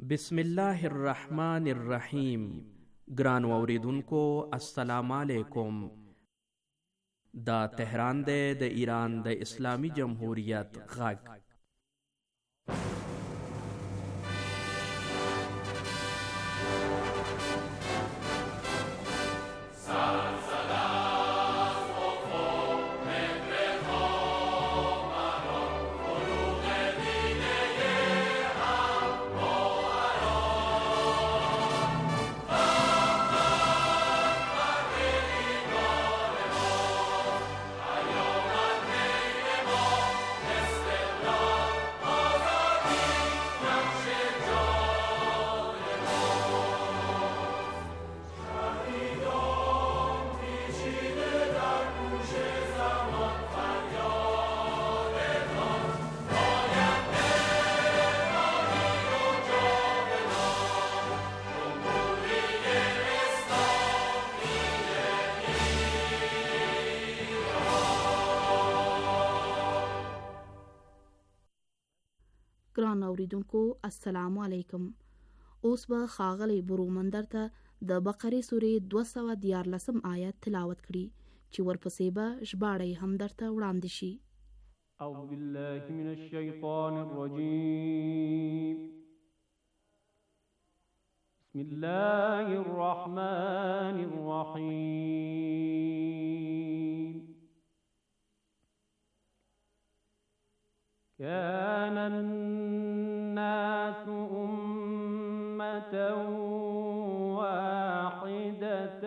بسم الله الرحمن الرحیم. ګرانو اوریدونکو السلام علیکم. دا تهران دی د ایران د اسلامی جمهوریت غږ. ګران اوریدونکو السلام علیکم. اوس به ښاغلی برومندر ته د بقرې سورې 214 آیت تلاوت کړي چې ورپسې به ژباړه هم درته وړاندې شي. اعوذ بالله من الشیطان الرجیم. بسم الله الرحمن الرحیم. كان الناس أمة واحدة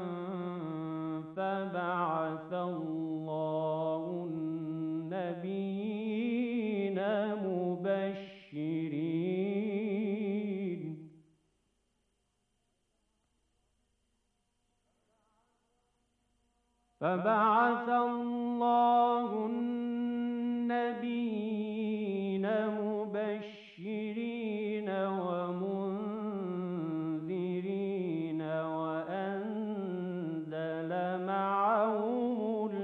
فبعث الله النبيين مبشرين ومنذرين وأنزل معهم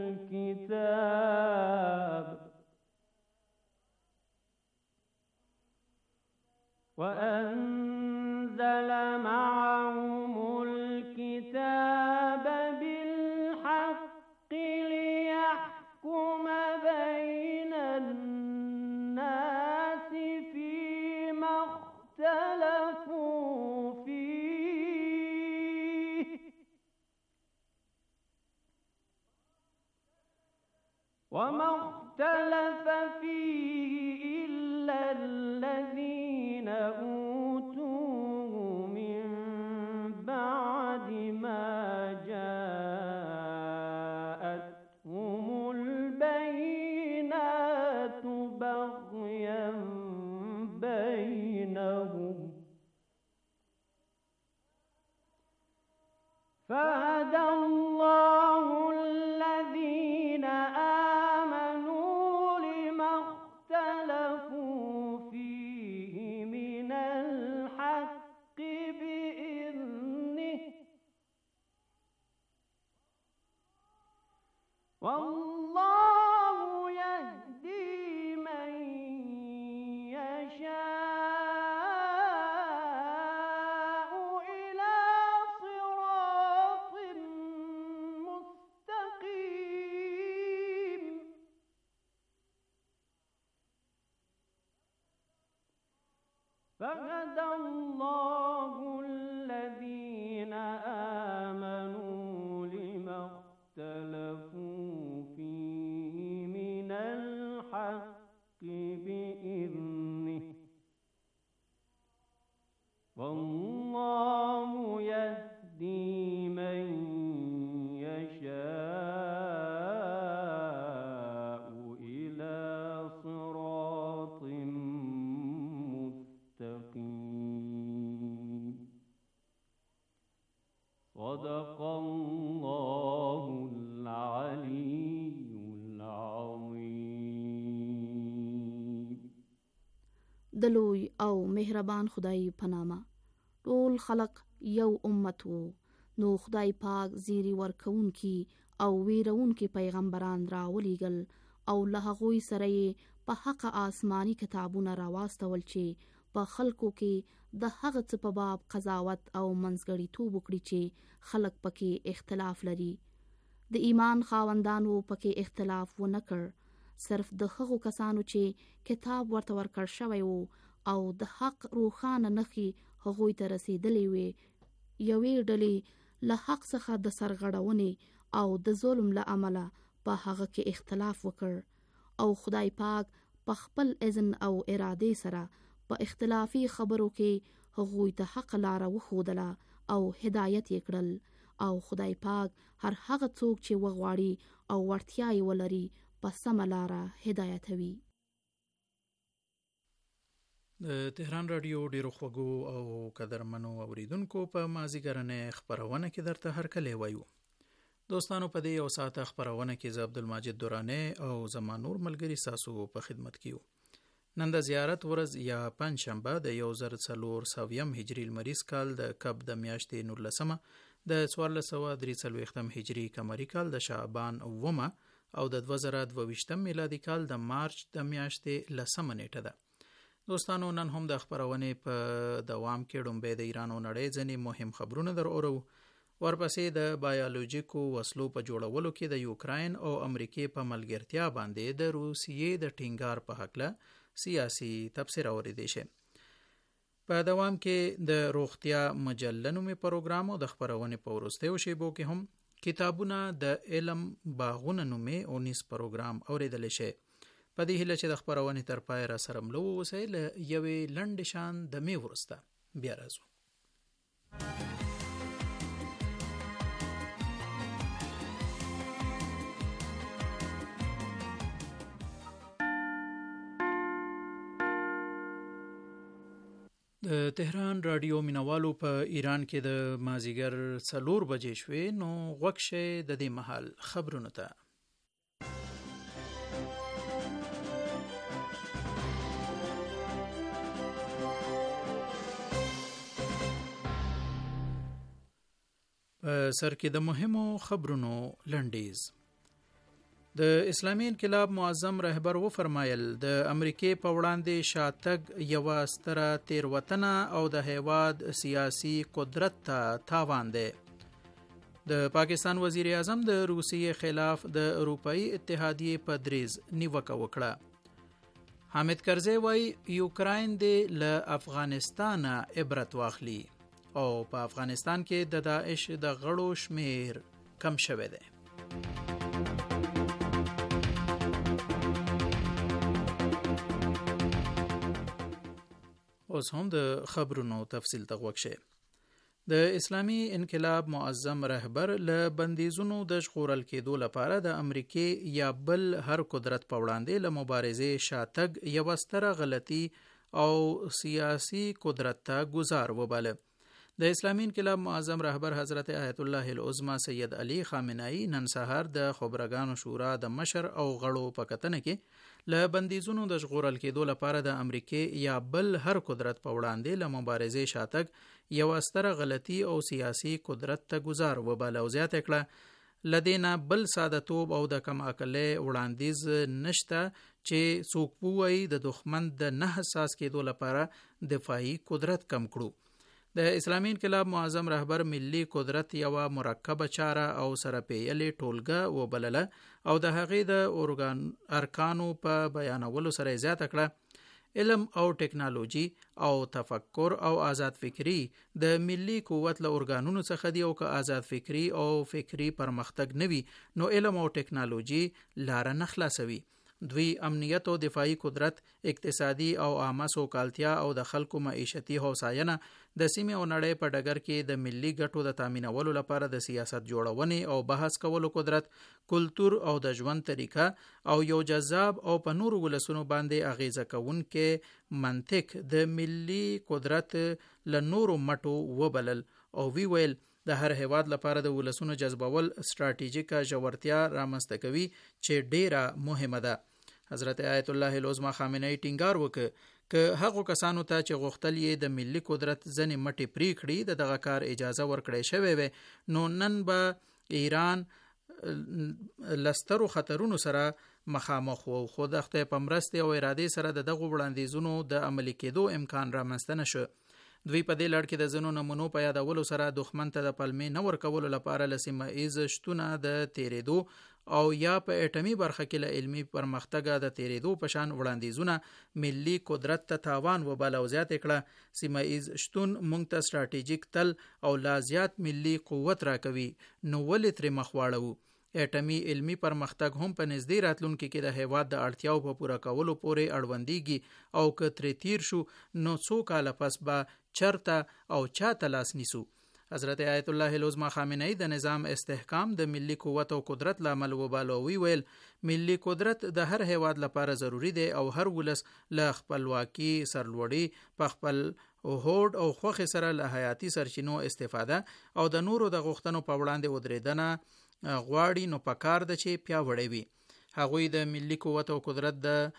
الكتاب بالحق ليحكم بين الناس فيما اختلفوا فيه وما اختلف فيه إلا الذين أوتوه من بعد ما جاءتهم البينات بغيا بينهم فهدى الله الذين آمنوا لما اختلفوا فيه من الحق بإذنه والله يهدي من يشاء إلى صراط مستقيم فهدى الله الذين آمنوا لما اختلفوا فيه من الحق بإذنه والله يهدي من يشاء إلى صراط مستقيم. صدق الله العلي العظيم. د لوی او مهربان خدای په نامه. ټول خلق یو امت وو، نو خدای پاک زیری ورکوونکی او ویرونکي پیغمبران راولېږل او له هغوی سره یې په حق آسماني کتابونه راواستول چې په خلکو کې د هغه څه په باب قضاوت او منځګړیتوب وکړي چې خلک پکې اختلاف لري. د ایمان خاوندانو پکې اختلاف ونه کړ، صرف د هغو کسانو چې کتاب ورته ورکړ شوی وو او د حق روښانه نښې هغوی ته رسیدلې وې، یوې ډلې له حق څخه د سرغړونې او د ظلم له امله په هغه کې اختلاف وکړ او خدای پاک په خپل اذن او ارادې سره په اختلافي خبرو کې هغوی ته حق لاره وښودله او هدایت یې کړل، او خدای پاک هر هغه څوک چې وغواړي او وړتیا یې ولري په سمه لاره هدایتوي. د تهران رادیو ډیرو خوږو او قدرمنو اوریدونکو په مازیګرنۍ خپرونه کې درته هرکلی وایو. دوستانو، په دې یو ساعته خپرونه کې زه عبدالماجد درانی او زما نور ملګري ستاسو په خدمت کې یو. نن د زیارت ورځ یا پنجشنبه د 1440 هجري لمریز کال د کب د میاشتې 19 د 1443 هجري قمري کال د شعبان 9 او د 2022 میلادي کال د مارچ د میاشتې 10 نیټه ده. دوستانو، نن هم د خپرونې په دوام کې ډومبه د ایران او نړۍ ځینې مهم خبرونه در اورو. ورپسې د بایولوژیکو وسلو په جوړولو کې د یوکراین او امریکې په ملګرتیا باندې د روسیې د ټینګار په هکله سیاسي تبصره اوریدئ شي. په دوام کې د روغتیا مجله نومي پروګرام او د خپرونې په وروستیو شیبو کې هم کتابونه د علم باغونه نومي 19 پروګرام اوریدل شي. په دې هیله چې د خپرونې تر پای را سره ملو اوسئ. له یوې لنډې شان د می وروسته بیا راځو. د تهران رادیو مینوالو په ایران کې د مازیګر 4 بجې شوې، نو غوږ شئ د دې مهال خبرونو ته. په سر کې د مهمو خبرونو لنډیز. د اسلامي انقلاب معظم رهبر وفرمایل د امریکې په وړاندې شاتګ یوه ستره تیروتنه او د هیواد سیاسي قدرت ته تاوان دی. د پاکستان وزیر اعظم د روسیې خلاف د اروپایي اتحادیې په دریځ نیوکه وکړه. حامد کرزی وایي یوکراین دې له افغانستان عبرت واخلي او په افغانستان کې د داعش د غړو شمیر کم شوی دی. اوس هم د خبرونو تفصیل ته غوږ شئ. د اسلامي انقلاب معظم رهبر له بندیزونو د ژغورل کېدو لپاره د امریکې یا بل هر قدرت په وړاندې له مبارزې شاتګ یوه ستره غلطي او سیاسي قدرت ته گزار وباله. د اسلامي انقلاب معظم رهبر حضرت آیت الله العظمى سید علی خامنه‌ای نن سهار د خبرګانو شورا د مشر او غړو په کتنه کې له بندیزونو د ژغورل کېدو لپاره د امریکې یا بل هر قدرت په وړاندې له مبارزې شاتګ یوه ستره غلطي او سیاسي قدرت ته گزار وباله او زیاته کړه لدینا بل ساده توب او د کم عقلۍ وړاندیز نشته چې څوک ووایي د دښمن د نه حساس کېدو لپاره دفاعي قدرت کم کړو. د اسلامي انقلاب معظم رهبر ملي قدرت یوه مرکبه چاره او سره پیلې ټولګه وبلله او د هغې د ارکانو په بیانولو سره زیاته کړه علم او ټکنالوژي او تفکر او آزاد فکری د ملي قوت له ارګانونو څخه دی او که آزاد فکری او فکری پرمختګ نوي نو علم او ټکنالوژي لار نه خلاصوي. دوی امنیت او دفاعي قدرت، اقتصادي او عامه سوکالتیا او د خلکو معیشتي هوساینه د سیمې او نړۍ په ډګر کې د ملي ګټو د تامینولو لپاره د سیاست جوړونې او بحث کولو قدرت، کلتور او د ژوند طریقه او یو جذاب او په نورو ولسونو باندې اغیزه کوونکې منطق د ملي قدرت له نورو مټو وبلل او وی ویل د هر هیواد لپاره د ولسونو جذبول ستراتیژیکه ژورتیا رامنځته کوي چې ډیره مهمه ده. حضرت آیت الله العظمى خامنه‌ای ټینګار وکړ که هغو کسانو ته چې غوښتل یې د ملي قدرت ځنې مټې پرې کړي د دغه کار اجازه ورکړی شوی وي نو نن به ایران لسترو خطرونو سره مخامخ وو، خو د خدای په مرستې او ارادې سره د دغو وړاندیزونو د عملي کېدو امکان رامنځته نشو. دوی په دې لړ کې د ځینو نمونو په یادولو سره دښمن ته د پلمې نه ورکولو لپاره له سیمه ایز شتونه د تیرېدو او یا په اټمي برخه کې له علمي پرمختګ د تیرېدو په شان وړاندیزونه ملي قدرت ته تاوان وباله او زیاته کړه. سیمه ایز شتون مونږ ته ستراتیژیک تل او لا زیات ملي قوت راکوي، نو ولې ترې مخ واړو؟ اټمي علمي پرمختګ هم په نږدې راتلونکي کې د هیواد د اړتیاو په پوره کولو پورې اړوندېږي او که ترې تیر شو نو څو کاله پس به چرته او چاته لاس نیسو. حضرت آیت الله العظمى خامنه‌ای د نظام استحکام د ملي قوت او قدرت لامل وبالو ویل ملي قدرت د هر هیواد لپاره ضروری دی او هر ولس له خپلواکي سرلوړي په خپل هوډ او خوخه سره له حیاتي سرچینو استفاده او د نورو د غوښتنو په وړاندې ودرېدنه غواړي، نو پکار د چې پیاوړی وي. هغوی د ملي قوت او قدرت د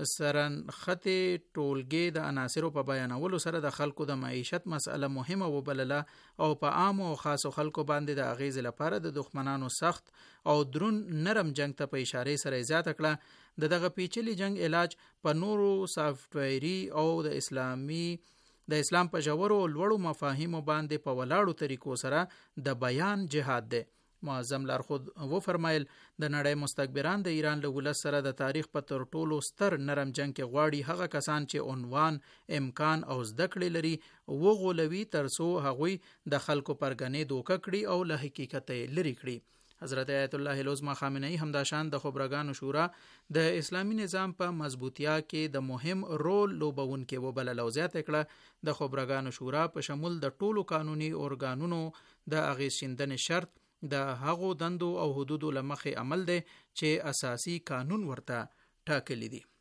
سرنخته ټولګي د عناصرو په بیانولو سره د خلکو د معیشت مسأله مهمه وبلله او په عام او خاصو خلکو باندې د اغیز لپاره د دښمنانو سخت او درون نرم جنگ ته په اشاره سره زیاته کړه. دغه پیچلي جنگ علاج په نورو سافټویري او د اسلام په ژورو لوړو مفاهیمو باندې په ولاړو طریقو سره د بیان جهاد دی. معظم لارښود و فرمایل د نړۍ مستکبران د ایران له ولس سره د تاریخ په تر ټولو ستر نرم جنگ کې غواړي هغه کسان چې عنوان، امکان او زده کړې لري وغولوي ترڅو هغوی د خلکو پرګنې دوکه کړي او له حقیقت لري کړي. حضرت آیت الله العظمى خامنه‌ای همداشان د خبرګانو شورا د اسلامی نظام په مضبوطیا کې د مهم رول لوبونکې وبلل او زیاته کړه د خبرګانو شورا په شمول د ټولو قانوني ارګانونو د اغیز شیندنې شرط د هغو دندو او حدودو لمخې عمل دی چې اساسی قانون ورته ټاکلی دی.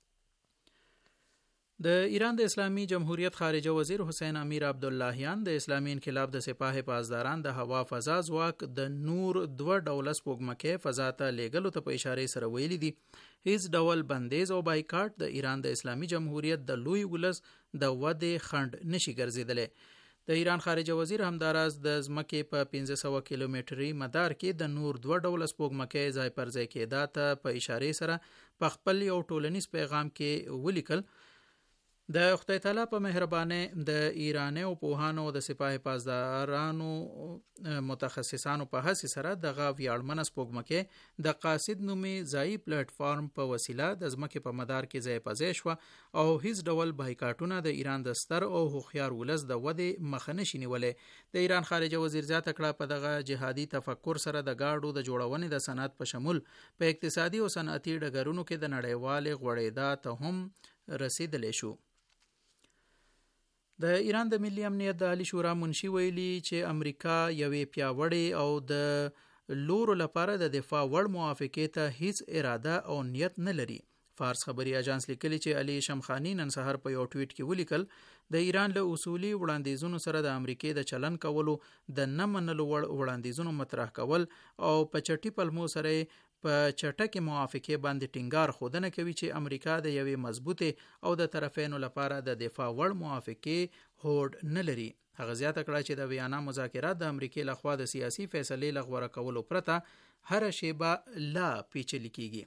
د ایران د اسلامی جمهوریت خارجه وزیر حسین امیر عبداللهیان د اسلامی انقلاب د سپاه پاسداران د هوا فضا ځواک د نور 2 ډوله سپوږمکۍ فضا ته لیږلو ته په اشاره سره ویلي دي هیڅ ډول بندیز او بایکاټ د ایران د اسلامی جمهوریت د لوی ولس د ودې خنډ نشي ګرځیدلی. د ایران خارجه وزیر همداراز د ځمکې په 1500 کیلومتري مدار کې د نور 2 ډوله سپوږمکۍ ځای پر ځای کېدا ته په اشاره سره په خپل یو ټولنیز پیغام کې ولیکل د خدای تعالی په مهربانۍ د ایراني او پوهانو د سپاه پاسدارانو متخصصانو په هڅه سره د ویاړمنه سپوږمکۍ د قاصد نومي ځای پلیټ فارم په وسیله د ځمکې په مدار کې ځای په ځای شو او هیڅ ډول بایکاټونه د ایران د ستر او هوښیار ولس د ودې مخه نشي نیولې. د ایران خارجه وزیر زیاته کړه په دغه جهادي تفکر سره د گاډو د جوړونې د صنعت په شمول په اقتصادي او صنعتي ډګرونو کې د نړیوال غوړېدا ته هم رسیدلی شو. د ایران د ملي امنیت د عالی شورا منشي ویلي چې امریکا یوې پیاوړې او د لورو لپاره د دفاع وړ موافقې ته هیڅ اراده او نیت نه لري. فارس خبري اژانس لیکلي چې علي شمخانی نن سحر په یو ټویټ کې ولیکل د ایران له اصولي وړاندیزونو سره د امریکای د چلن کولو د نه منلو وړاندیزونو مطرح کول او په چټي پلمو سره په چټکه موافقه باندې ټینګار خودنه کوي چې امریکا د یوې مضبوطه او د طرفینو لپاره د دفاع وړ موافقه هوډ نه لري. هغه زیاته کړه چې د ویانا مذاکرات د امریکای لخوا د سیاسي فیصلې لغوه کولو پرته هر شیبه لا پیچلې کیږي.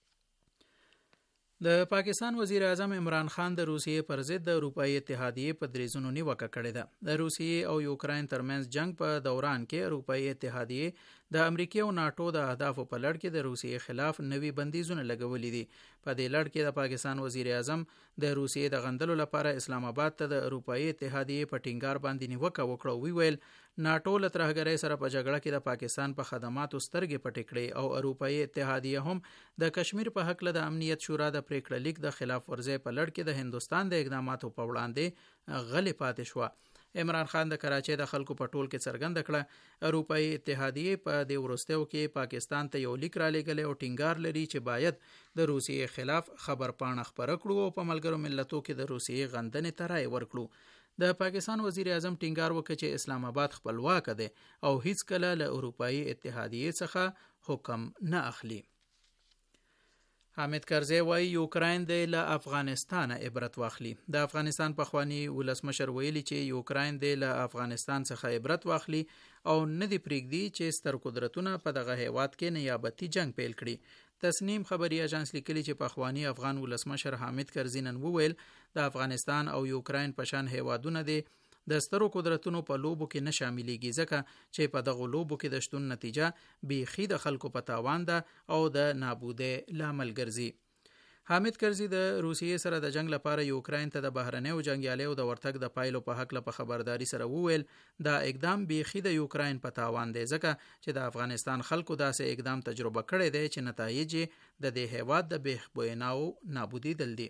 د پاکستان وزیر اعظم عمران خان د روسیې پر ضد د اروپאי اتحادیې په دریزونو نیوکه کړې ده. د روسیې او یوکراین ترمنځ جنگ په دوران کې اروپאי اتحادیې د امریکا او ناتو د اهدافو په لړ کې د روسیې خلاف نوي بندیزونه لګولې دي. په دې لړ کې د پاکستان وزیر اعظم د روسیې د غندلو لپاره اسلام آباد ته د اروپאי اتحادیې په ټینګار باندې نیوکه وکړه. ویل ناتو له ترهګرۍ سره په جګړه کې د پاکستان په خدماتو سترګې پټې کړې او اروپאי اتحادیه هم د کشمیر په حق له د امنیت شورا د پریکړه لیک د خلاف ورزۍ په لړ کې د هندستان د اقداماتو په وړاندې غلې پاتې شو. عمران خان د کراچۍ د خلکو په ټول کې څرګنده کړه اروپאי اتحادیه په دې ورستیو کې پاکستان ته یو لیک را لېږلی او ټینګار لري چې باید د روسیې خلاف خبر پاڼه خپره کړو او په ملګرو ملتونو کې د روسیې غندنې ته رای ورکړو. د پاکستان وزیر اعظم ټینګار وکړ چې اسلام آباد خپلواک دی او هیڅ کله له اروپאי اتحادیه څخه حکم نه اخلي. حامد کرزی وایي یوکراین د له افغانستان عبرت واخلي. د افغانستان پخوانی ولسمشر ویلي چې یوکراین د له افغانستان څخه عبرت واخلي او نه دی پرېږدي چې ستر قدرتونه په دغه هیواد کې نیابتي جنگ پیل کړي. تسنیم خبري اژانس لیکلي چې پخوانی افغان ولسمشر حامد کرزي نن وویل د افغانستان او یوکراین په شان هیوادونه دي د سترو قدرتونو په لوبو کې نه شاملېږي ځکه چې په دغه لوبو کې د شتون نتیجه بیخي د خلکو په تاوان ده او د نابودۍ لامل ګرځي. حامد کرزي د روسیې سره د جنگ لپاره یوکراین ته د بهرنیو جنګیالیو د ورتګ د پایلو په حق په خبرداري سره وویل دا اقدام بیخي د یوکراین په تاوان دی ځکه چې د افغانستان خلکو داسې اقدام تجربه کړی دی چې نتایج د دې هیواد د بېخبویناو نابودي دل دي.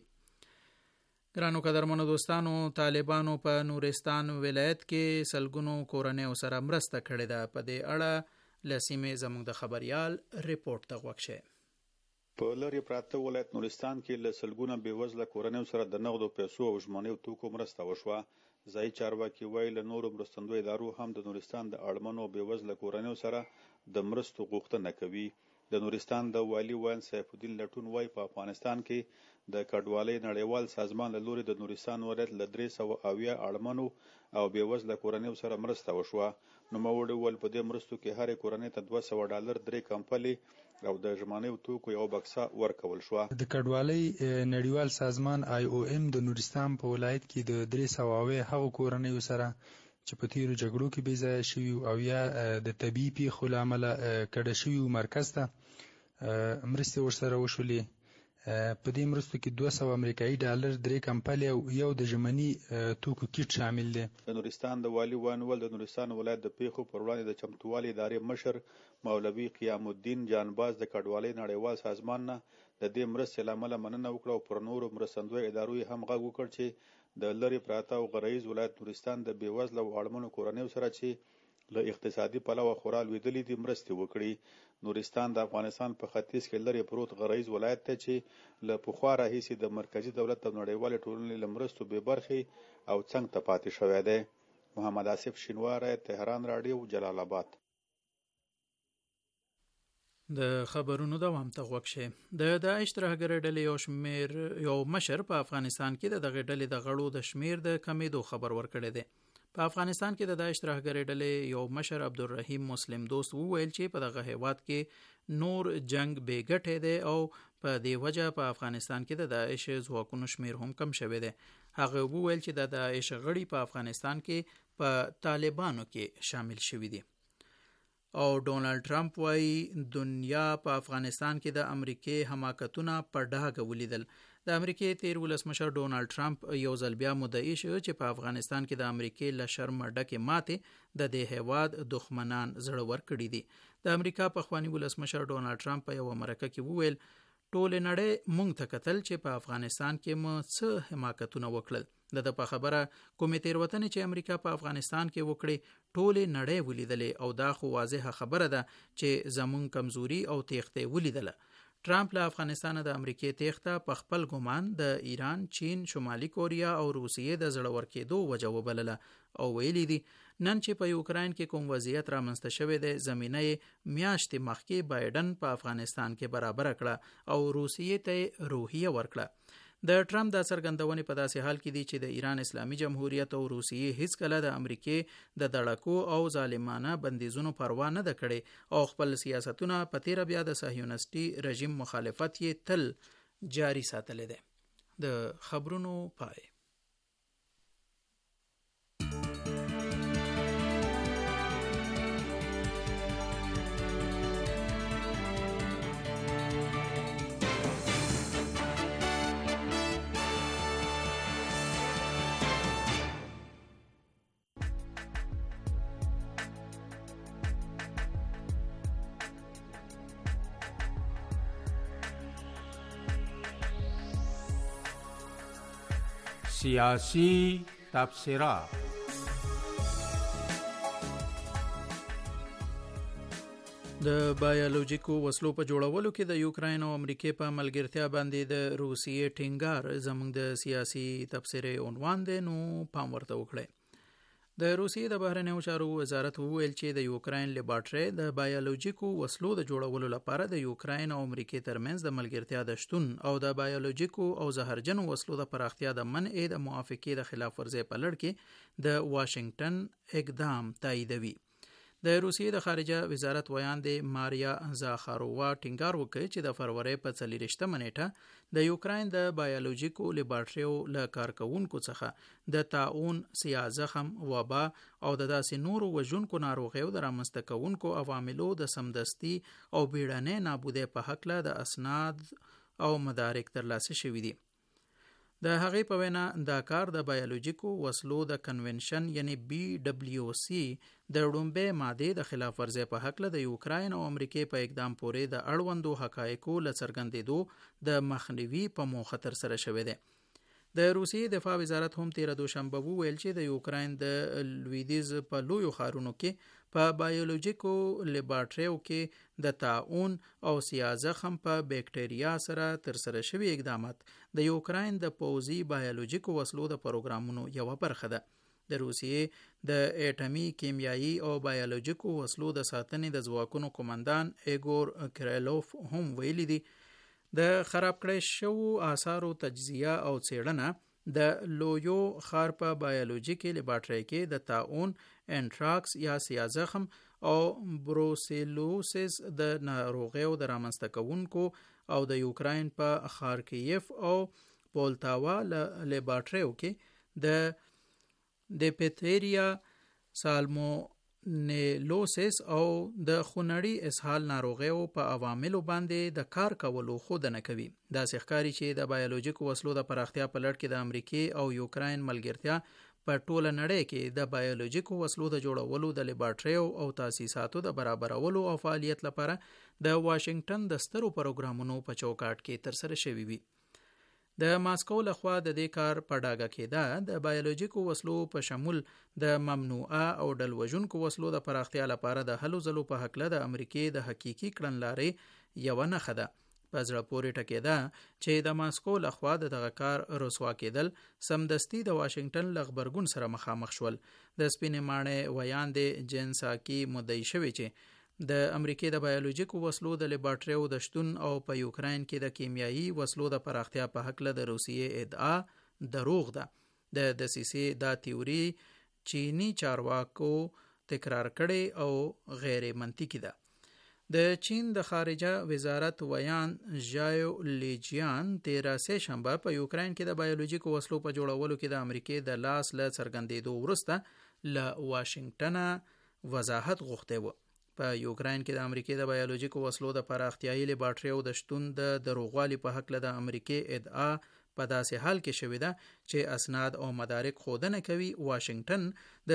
ګرانو قدرمنو دوستانو، طالبانو په نورستان ولایت کې سلګونو کورنیو سره مرسته کړې ده. په دې اړه له سیمې زموږ د خبریال ریپورت ته غوږ شئ. په لرې پراته ولایت نورستان کې له سلګونه بېوزله کورنیو سره د نغدو پیسو او ژمنیو توکو مرسته وشوه. ځایي چارواکي وایي له نورو مرستندویو ادارو هم د نورستان د اړمنو بېوزله کورنیو سره د مرستو غوښتنه کوي. د نورستان د والي وان سیف الدین لټون وایي په افغانستان کې د کډوالۍ نړیوال سازمان له لوري د نورستان ولایت له 370 اړمنو او بېوزله کورنیو سره مرسته وشوه. نوموړي وویل په دې مرستو کې هرې کورنۍ ته $200 3 کمپلې او د ژمنیو توکو یو بکسه ورکول شوه. د کډوالۍ نړیوال سازمان IOM د نورستان په ولایت کې د 370 هغو کورنیو سره چې په تیرو جګړو کې بې ځایه شوي او یا د طبیعي پیښو له امله کډه شوي مرکز ته مرستې ورسره وشولې. په دې مرستو کې $200 امریکایي 3 کمپلې او یو د ژمني توکو کیټ شامل دی. د نورستان د والي وانول د نورستان ولایت د پیښو پر وړاندې د چمتووالي ادارې مشر مولوي قیام الدین جانباز د کډوالۍ نړیوال سازمان نه د دې مرستې له امله مننه وکړه او پر نورو مرستندویو ادارو یې هم غږ وکړ چې د لرې پراته او غرایز ولایت نورستان د بېوزله او اړمنو کورنیو سره چې له اقتصادي پلوه خورا لوېدلي دي مرستې وکړي. نورستان د افغانستان په ختیځ کې لرې پروت غرایز ولایت دی چې له پخوا راهیسې د مرکزي دولت او نړیوالې ټولنې له مرستو بې برخې او څنګ ته پاتې شوی دی. محمد آصف شینواری، تهران رادیو، جلال آباد. د خبرونو دوام ته غوږ شئ. د داعش ترهګرۍ ډلې یو مشر په افغانستان کې د دغې ډلې د غړو د شمیر د کمیدو خبر ورکړی دی. په افغانستان کې د داعش ترهګرۍ ډلې یو مشر عبدالرحیم مسلم دوست وویل چې په دغه هیواد کې نور جنگ بې ګټې دی او په دې وجه په افغانستان کې د داعش ځواکونو شمیر هم کم شوی دی. هغه وویل چې د داعش غړي په افغانستان کې په طالبانو کې شامل شوي دي. او ډونالد ټرمپ وایي دنیا په افغانستان کې د امریکې حماقتونه په ډاګه ولیدل. د امریکې تیر ولسمشر ډونالد ټرمپ یو ځل بیا مدعي شو چې په افغانستان کې د امریکې له شرمه ډکې ماتې د دې هیواد دښمنان زړور کړي دي. د امریکا پخوانی ولسمشر ډونالد ټرمپ په یو مرکه کې وویل ټولې نړۍ موږ ته کتل چې په افغانستان کې مو څه حماقتونه وکړل. د په خبره کومې تېروتنې چې امریکا په افغانستان کې وکړي ټولې نړۍ ولیدلې او دا خو واضحه خبره ده چې زموږ کمزوري او تېښتې ولیدله. ټرمپ له افغانستان د امریکې تېښته په خپل ګمان د ایران، چین، شمالي کوریا او روسیې د زړور کېدو وجه وبلله او ویلي دي نن چې په یوکراین کې کوم وضعیت رامنځته شوی دی زمینه یې میاشتې مخکې بایډن په افغانستان کې برابره کړه او روسیې ته روحیه ورکړه. د ټرمپ دا څرګندونې په داسې حال کې دي چې د ایران اسلامي جمهوریت او روسیې هیڅکله د امریکې د دړکو او ظالمانه بندیزونو پروا نه ده کړې او خپل سیاستونه په تیره بیا د صهیونیستي رژیم مخالفت یې تل جاري ساتلی دی. د خبرونو پای. سیاسی تبصره. د بایولوژیکو وسلو په جوړولو کې د یوکراین او امریکې په ملګرتیا باندې د روسیې ټینګار زموږ د سیاسي تبصرې عنوان دی، نو پام ورته وکړئ. د روسیې د بهرنیو چارو وزارت وویل چې د یوکراین لیبارټري د بایولوژیکو وسلو د جوړولو لپاره د یوکراین او امریکا ترمنځ د ملګرتیا د شتون او د بایولوژیکو او زهرجنو وسلو د پراختیا د منع د موافقې د خلاف ورزي په لړ کې د واشنگټن اقدام تاییدوي. د روسیې د خارجه وزارت ویاند ماریا زاخارووا ټینګار وکړ چې د فروری په 24 نیټه د یوکراین د بایولوژیکو لیبارټریو له کارکونکو څخه د طاعون، سیاه زخم، وبا او د داسې نورو وژونکو ناروغیو د رامنځته کوونکو عواملو د سمدستي او بیړنۍ نابودۍ په هکله د اسناد او مدارک ترلاسه شوي دي. د هغې په وینا دا کار د بایولوژیکو وسلو د کنونشن یعنی BWC د وړومبۍ مادې د خلاف ورزۍ په هکله د یوکراین او امریکې په اقدام پورې د اړوندو حقایقو له څرګندېدو د مخنیوي په موخه ترسره شوی دی. د روسیې دفاع وزارت هم 13 دوشنبه وویل چې د یوکراین د لویدیز په لویو ښارونو کې په بایولوژیکو لیبارټریو کې د طاعون او سیاه زخم په بیکټریا سره ترسره شوي اقدامات د یوکراین د پوځي بایولوژیکو وسلو د پروګرامونو یوه برخه ده. د روسیې د اټومي، کیمیایي او بایولوژیکو وسلو د ساتنې د ځواکونو قومندان ایګور کریلوف هم ویلي دي د خراب کړی شوو آثارو تجزیه او څېړنه د لویو ښار په بایولوژیکي لیبارټري کې د طاعون، انټراکس یا سیاه زخم او بروسیلوسیس د ناروغیو د رامنځته کوونکو او د یوکراین په خارکیف او پولتاوا لیبارټریو کې د دیپتیریا، سالمونیلوسیس او د خونړي اسهال ناروغیو په عواملو باندې د کار کولو ښودنه کوي. داسې ښکاري چې د بایولوژیکو وسلو د پراختیا په لړ کې د امریکې او یوکراین ملګرتیا په ټوله نړۍ کې د بایولوژیکو وسلو د جوړولو د لیبارټریو او تاسیساتو د برابرولو او فعالیت لپاره د واشنگټن د سترو پروګرامونو په چوکاټ کې ترسره شوي وي. د ماسکو لخوا د دې کار په ډاګه کېده د بایولوژیکو وسلو په شمول د ممنوعه او ډلوژونکو وسلو د پراختیا لپاره د هلو ځلو په هکله د امریکې د حقیقي کړنلارې یوه نښه ده. په زړه پورې ټکېده چې د ماسکو لخوا د دغه کار رسوا کېدل سمدستي د واشنگټن له غبرګون سره مخامخ شول. د سپینې ماڼۍ ویاندې جین ساکي مدعي شوې چې د امریکې د بایولوژیکو وسلو د لیبارټریو د شتون او په یوکراین کې د کیمیایي وسلو د پراختیا په هکله د روسیې ادعا دروغ ده. د دسیسې دا تیوري چینی چارواکو تکرار کړي او غیر منطقي ده. د چین د خارجه وزارت ویان ژایو لیجیان 13 شنبه په یوکراین کې د بایولوژیکو وسلو په جوړولو کې د امریکې د لاس له څرګندېدو وروسته له واشنگټنه وضاحت غوښتی و. په یوکراین کې د امریکې د بایولوژیکو وسلو د پراختیایي لیبارټریو د شتون د دروغوالي په هکله د امریکې ادعا په داسې حال کې شوې ده چې اسناد او مدارک ښودنه کوي واشنگټن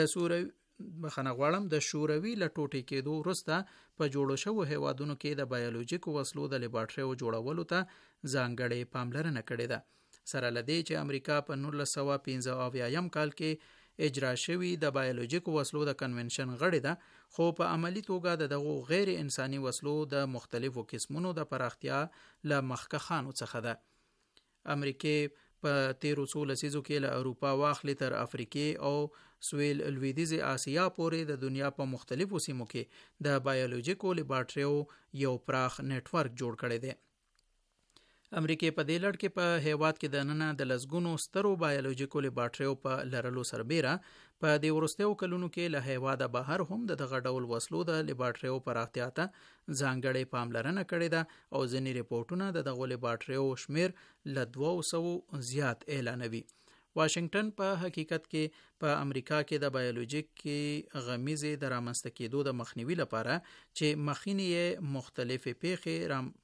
د شوروي له ټوټې کېدو وروسته په جوړو شوو هیوادونو کې د بایولوژیکو وسلو د لیبارټریو جوړولو ته ځانګړې پاملرنه کړې ده. سره له دې چې امریکا په 1975 کال کې اجرا شوی د بایولوژیکو وسلو د کنونشن غړې ده، خو په عملی توګه د دغو غیر انساني وسلو د مختلفو قسمونو د پراختیا له مخکښانو څخه ده. امریکې په 1300 لسیزو کې له اروپا واخلي تر افریقې او سویل لویدیز آسیا پورې د دنیا په مختلفو سیمو کې د بایولوژیکو لیبارټریو یو پراخ نیټورک جوړ کړی دی. امریکې په دې لړ کې په هیواد کې د ننه د لسګونو سترو بایولوژیکو لیبارټریو په لرلو سربیره په دې وروستیو کلونو کې له هیواده بهر هم د دغه ډول وسلو د لیبارټریو پراختیا ته ځانګړې پاملرنه کړې ده او ځینې ریپورټونه د دغو لیبارټریو شمیر له 200 زیات اعلانوي. واشنگټن په حقیقت کې په امریکا کې د بایولوژیکي غمیزې د رامنځته کېدو د مخنیوي لپاره چې مخکې مختلفې پیښې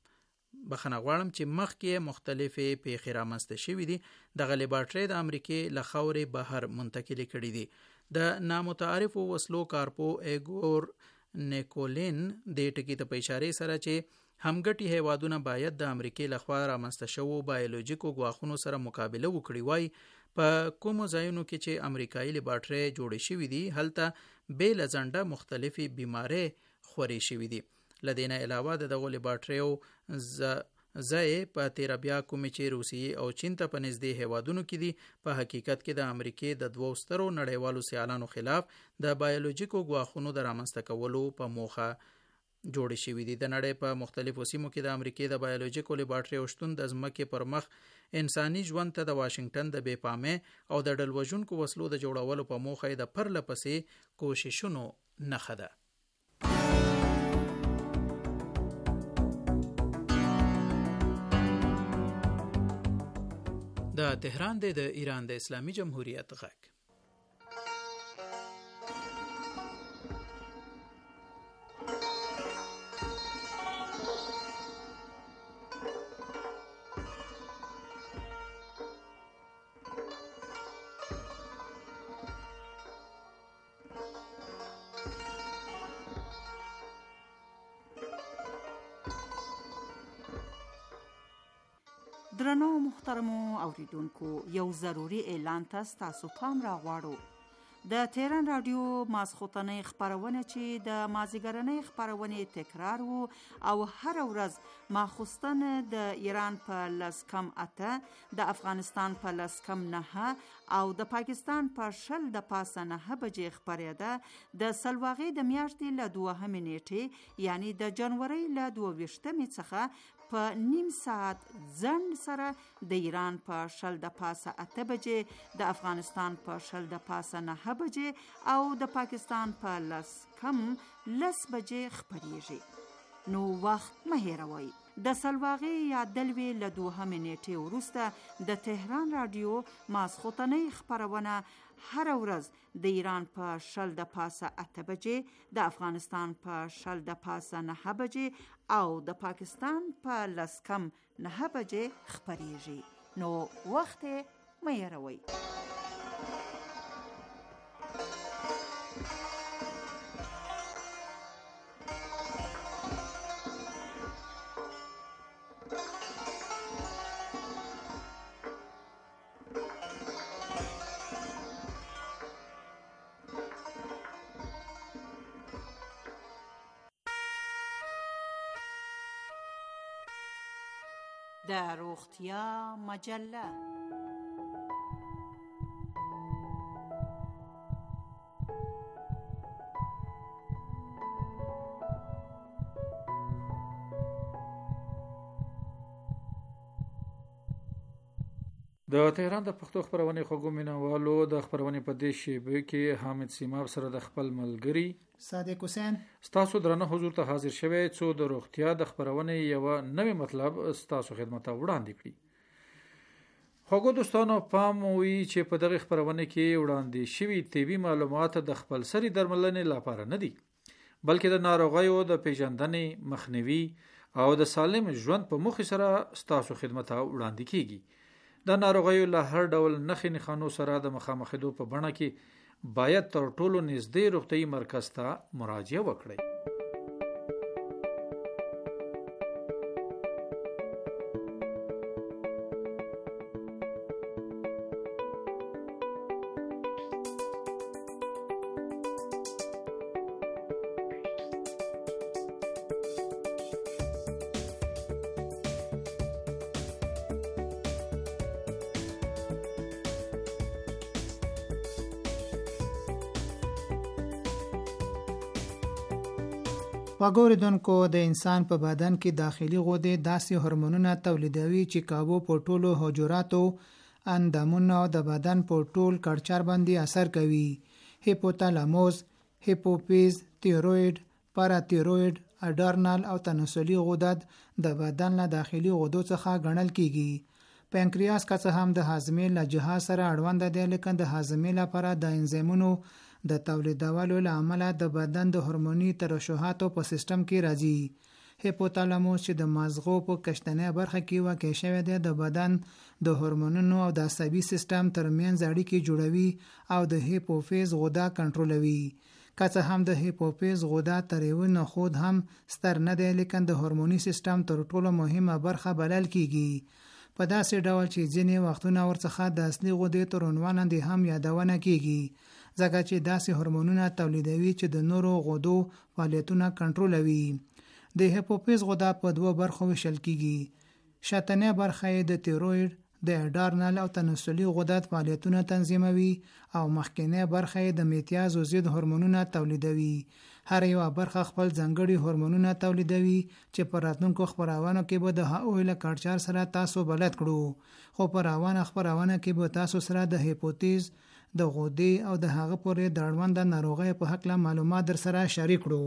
رامنځته شوي دي دغه لیبارټري د امریکې له خاورې بهر منتقل کړي دي. د نامتعارفو وسلو کارپو ایګور نیکولین د ټکی ته په اشاره سره چې همګټي هیوادونه باید د امریکې لخوا رامنځته شوو بایولوژیکو ګواښونو سره مقابله وکړي وای په کومو ځایونو کې چې امریکایي لیبارټري جوړې شوې دي هلته بیل ځنډه مختلفي بیمارۍ خوري شوې دي. لدینه علاوه د دغه لیبارټریو ځای په تیر بیا کومې چې روسیې او چین ته په نږدې هیوادونو کې دي په حقیقت کې د امریکې د دوو سترو نړیوالو سیالانو خلاف د بایولوژیکو ګواښونو د رامنځته کولو په موخه جوړې شوي دي. د نړۍ په مختلفو سیمو کې د امریکې د بایولوژیکو لیبارټریو شتون د ځمکې پر مخ انساني ژوند ته د واشنگټن د بې پامۍ او د ډلوژونکو وسلو د جوړولو په موخه د پرله پسې کوششونو نښه ده. د تهران د ایران د اسلامي جمهوریت غږ. درنو محترمو اوریدونکو، یو ضروری اعلان تاسو پام راغواړو. د تهران رادیو ماسخوتنۍ خبرونه چې د مازیګرنۍ خبرونه تکرار وو او هر ورځ ماخوستن د ایران په 10:08 د افغانستان په 10:09 او د پاکستان په 10:09 بجې خبرېده د سلواغې د میاشتې له 2 نیټې یعنی د جنوري له 22 څخه په نیم ساعت ځنډ سره د ایران په 10:08 بجې د افغانستان په 10:09 بجې او د پاکستان په 10:10 بجې خبرېږي. نو وخت مه هېروئ. د سلواغې یا دلوي له 2 نیټې وروسته د تهران رادیو ماسخوتنۍ خبرونه هر ورځ د ایران په 10:08 بجې، د افغانستان په 10:09 بجې او د پاکستان په 10:09 بجې خبرېږي. نو وخت مه هېروئ. د روغتیا مجله. د تهران د پښتو خبرونې خوږو مینوالو د خبرونې په دې شیبه کې حامد سیماب سره د خپل ملګری صادق حسین ستاسو درنه حضور ته حاضر شوی څو د روغتیا د خبرونې یو نوې مطلب ستاسو خدمت ته وړاندې کړي. خوږو دوستانو، پام وي چې په دغه خبرونه کې وړاندې شوی طبي معلومات د خپل سری درملنې لپاره نه دي، بلکې د ناروغیو د پیژندنې، مخنیوي او د سالم ژوند په موخې سره ستاسو خدمت ته وړاندې کیږي. د ناروغیو له هر ډول نښې نښانو سره د مخامخېدو په بڼه کې باید تر ټولو نږدې روغتیايي مرکز ته مراجعه وکړئ. وګوریدونکو، د انسان په بدن کې داخلي غدې داسې هورمونونه تولیدوي چې کابو په ټولو حجراتو، اندامونو او د بدن په ټول کړچر باندې اثر کوي. هیپوتالاموس، هیپوفیز، تیروید، پاراتیروید، اډرنال او تناسلي غدد د بدن له داخلي غدو څخه ګڼل کیږي. پنکریاس که څه هم د هاضمې له جهاز سره اړوند دی، لیکن د هاضمې لپاره د انزیمونو د تولیدولو له امله د بدن د هورموني ترشحاتو په سیستم کې راځي. هیپوتالاموس چې د مازغو په کشتنۍ برخه کې واقع شوی دی، د بدن د هورمونونو او د عصبي سیستم ترمنځ اړیکې جوړوي او د هیپوفیز غده کنټرولوي. که څه هم د هیپوفیز غده تر یو نخود هم ستر نه دی، لیکن د هورموني سیستم تر ټولو مهمه برخه بلل کیږي. په داسې ډول چې ځینې وختونه ورڅخه د اصلي غدې تر عنوان لاندې هم یادونه کیږي، ځکه چې داسې هورمونونه تولیدوي چې د نورو غدو فعالیتونه کنټرولوي. د هیپوفیز غده په دوه برخو ویشل کیږي. شاتنه برخه د تیروید د اډارنال او تناسلي غدد فعالیتونه تنظیموي او مخکینه برخه د میتیاز او ضد هورمونونه تولیدوي. هر یو برخه خپل ځانګړي هورمونونه تولیدوي چې پر راتلونکو خبرونه کې به د هاویل کلچر سره تاسو بلد کړو. خو پر خبرونه کې به تاسو سره د هیپوتیز د غدې او د هغه پورې د اړوند ناروغۍ په حق له معلومات در سره شریک کړو.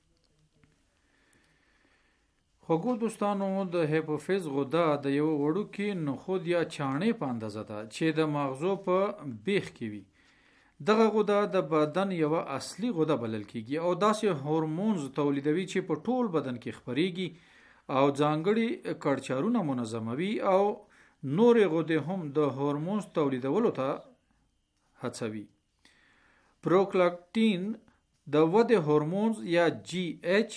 خوږو دوستانو، د هیپوفیز غده د یو وړوکي نخود یا چاڼې په اندازه ده چې د مغزو په بیخ کې وي. دغه غده د بدن یو اصلي غده بلل کیږي او داسې هورمونز تولیدوي چې په ټول بدن کې خپريږي او ځانګړي کړچارونه منظموي او نورې غدې هم د هورمونز تولیدولو ته هڅوي. پروکلاکټین د وده هورمونز یا جی ایچ،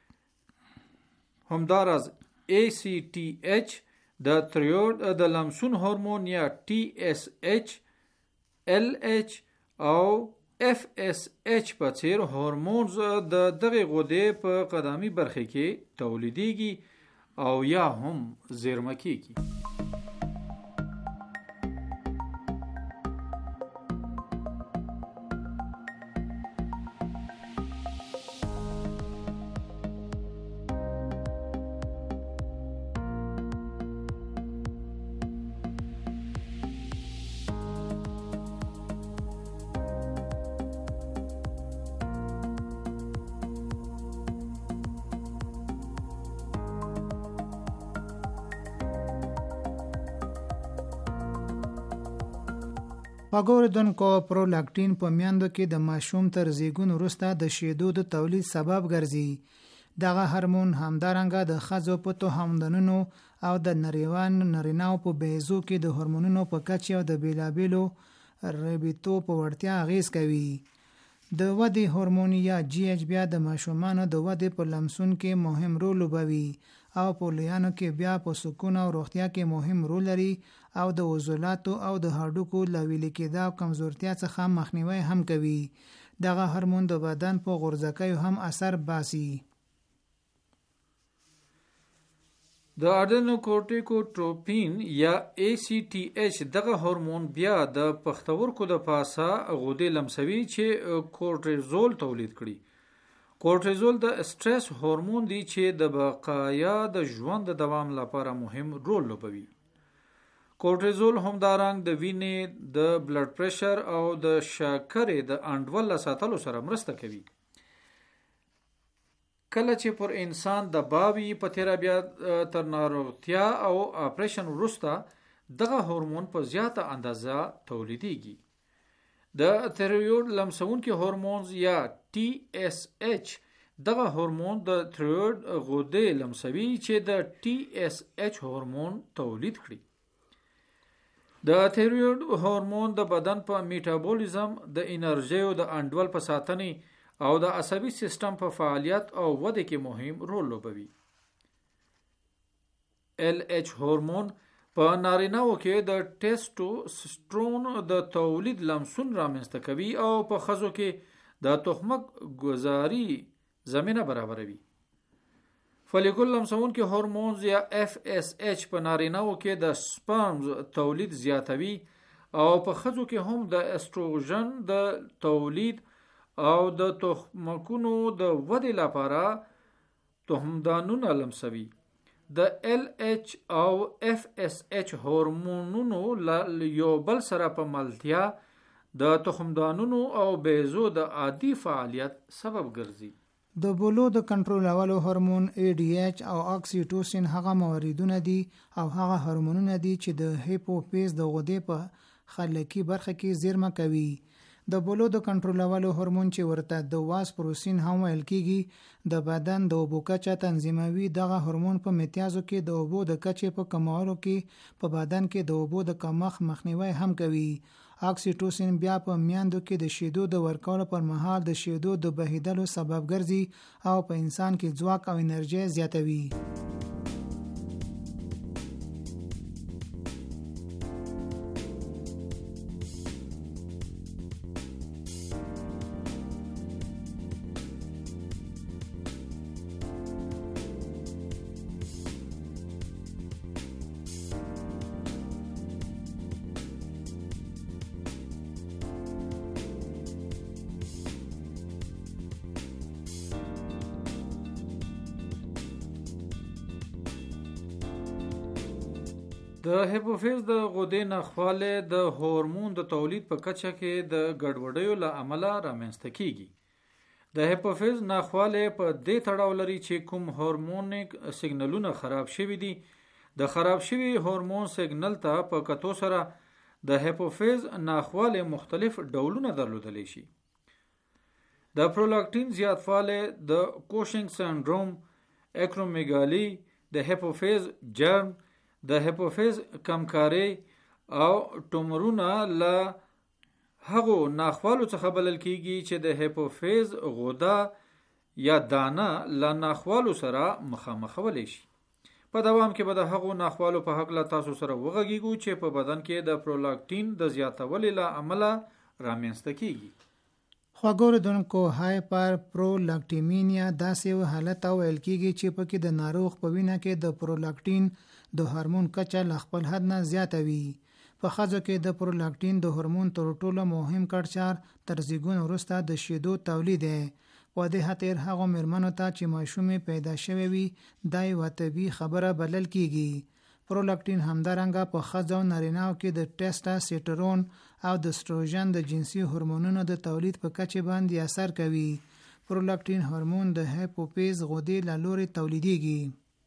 همدارز ACTH د تیروید د لمسون هورمون یا TSH، LH او FSH په څیر هورمونز د دغه غدې په قدمي برخه کې تولیدېږي او یا هم زیرمه کیږي. وګوردونکو، پرولاکټین په میاندو کې د ماشوم تر زیږون وروسته د شیدو د تولید سبب ګرځي. دغه هورمون همدارنګه د ښځو په تهمدنونو او د نرینه‌و په بیضو کې د هورمونونو په کچه او د بیلابیلو رابطو په وړتیا اغیز کوي. د ودې هورمون یا جی ایچ بیا د ماشومانو د ودې په لمسون کې مهم رول لوبوي او په لویانو کې بیا په سکون او روغتیا کې مهم رول لري او د عضلاتو او د هډوکو له ویلې کېدا او کمزورتیا څخه مخنیوی هم کوي. دغه هورمون د بدن په غورځکیو هم اثر باسي. د اډنوکورټیکوټروپین یا ACTH دغه هورمون بیا د پښتورګو د پاسه غدې لمسوي چې کورټیزول تولید کړي. کورټیزول د سټرس هورمون دی چې د بقایا د ژوند د دوام لپاره مهم رول لوبوي. کورټیزول همدارنګ د وینې د بلډ پریشر او د شکرې د انډول ساتلو سره مرسته کوي. کله چې پر انسان د باوی په تیر بیا تر ناروغتیا او اپریشن وروسته دغه هورمون په زیاته اندازه تولیدېږي. د تیروید لمسونکي هورمونز یا TSH دغه هورمون د تیروید غدې لمسوي چې د TSH هورمون تولید کړي. د تیروید هورمون د بدن په میټابولیزم، د انرژي او د انډول په ساتنې او د عصبي سیستم په فعالیت او وده کې مهم رول لوبوي. LH هورمون په نارینه‌و کې د ټیسټوسترون د تولید لمسون رامنځته کوي او په ښځو کې د تخمک گذاری زمینه برابروي. فولیکول لمسونکي هورمونز یا FSH په نارینه‌و کې د سپرمز تولید زیاتوي او په ښځو کې هم د استروجن د تولید او د تخمکونو د ودې لپاره تهمدانونه لمسوي. د LH او FSH هورمونونو یو بل سره په ملتیا د تخمدانونو او بیضو د عادي فعالیت سبب ګرځي. د بولو د کنټرولولو هورمون ADH او اکسیټوسین هغه مواردونه دي او هغه هورمونونه دي چې د هیپوفیز د غدې په خلکي برخه کې زیرمه کوي. د بولو د کنټرولولو هورمون چې ورته د واسپروسین هم ویل کیږي د بدن د اوبو کچه تنظیموي. دغه هورمون په میتیازو کې د اوبو د کچې په کمولو کې په بدن کې د اوبو د کمښت مخنیوی هم کوي. اکسیټوسین بیا په میاندو کې د شیدو د ورکولو پر مهال د شیدو د بهیدلو سبب ګرځي او په انسان کې ځواک او انرژي زیاتوي. د هیپوفیز د غدې ناخواله د هورمون د تولید په کچه کې د ګډوډیو له امله رامنځته کیږي. د هیپوفیز ناخواله په دې تړاو لري چې کوم هورمونیک سیګنلونه خراب شوي دي. د خراب شوي هورمون سیګنل ته په کتو سره د هیپوفیز ناخواله مختلف ډولونه درلودلی شي. د پرولاکټین زیاتواله د کوشنګ سنډروم، اکرومیګالی، د هیپوفیز جرم، د هیپوفیز کمکاری او ټومرونه له هغو ناخوالو څخه بلل کیږي چې د هیپوفیز غده یا دانه له ناخوالو سره مخامخولی شي. په دوام کې به د هغو ناخوالو په حق له تاسو سره وغږیږو چې په بدن کې د پرولاکټین د زیاتولو له امله رامنځته کیږي. خواګوردونکو هایپر پرولاکټیمینیا داسې یو حالت ویل کیږي چې پکې د ناروغ په وینه کې د پرولاکټین د هورمون کچه له خپل حد نه زیاته وي. په ښځو کې د پرولاکټین د هورمون تر ټولو مهم کړچار تر زیږون وروسته د شیدو تولید دی. په دې خاطر هغو میرمنو ته چې ماشومې پیدا شوی وي دا یوه طبیعي خبره بلل کیږي. پرولاکټین همدارنګه په ښځو او نارینه‌و کې د ټیسټاسټرون او د استروجن د جنسي هورمونونو د تولید په کچه باندې اثر کوي. پرولاکټین هورمون د هیپوفیز غدې له لوري تولیدېږي.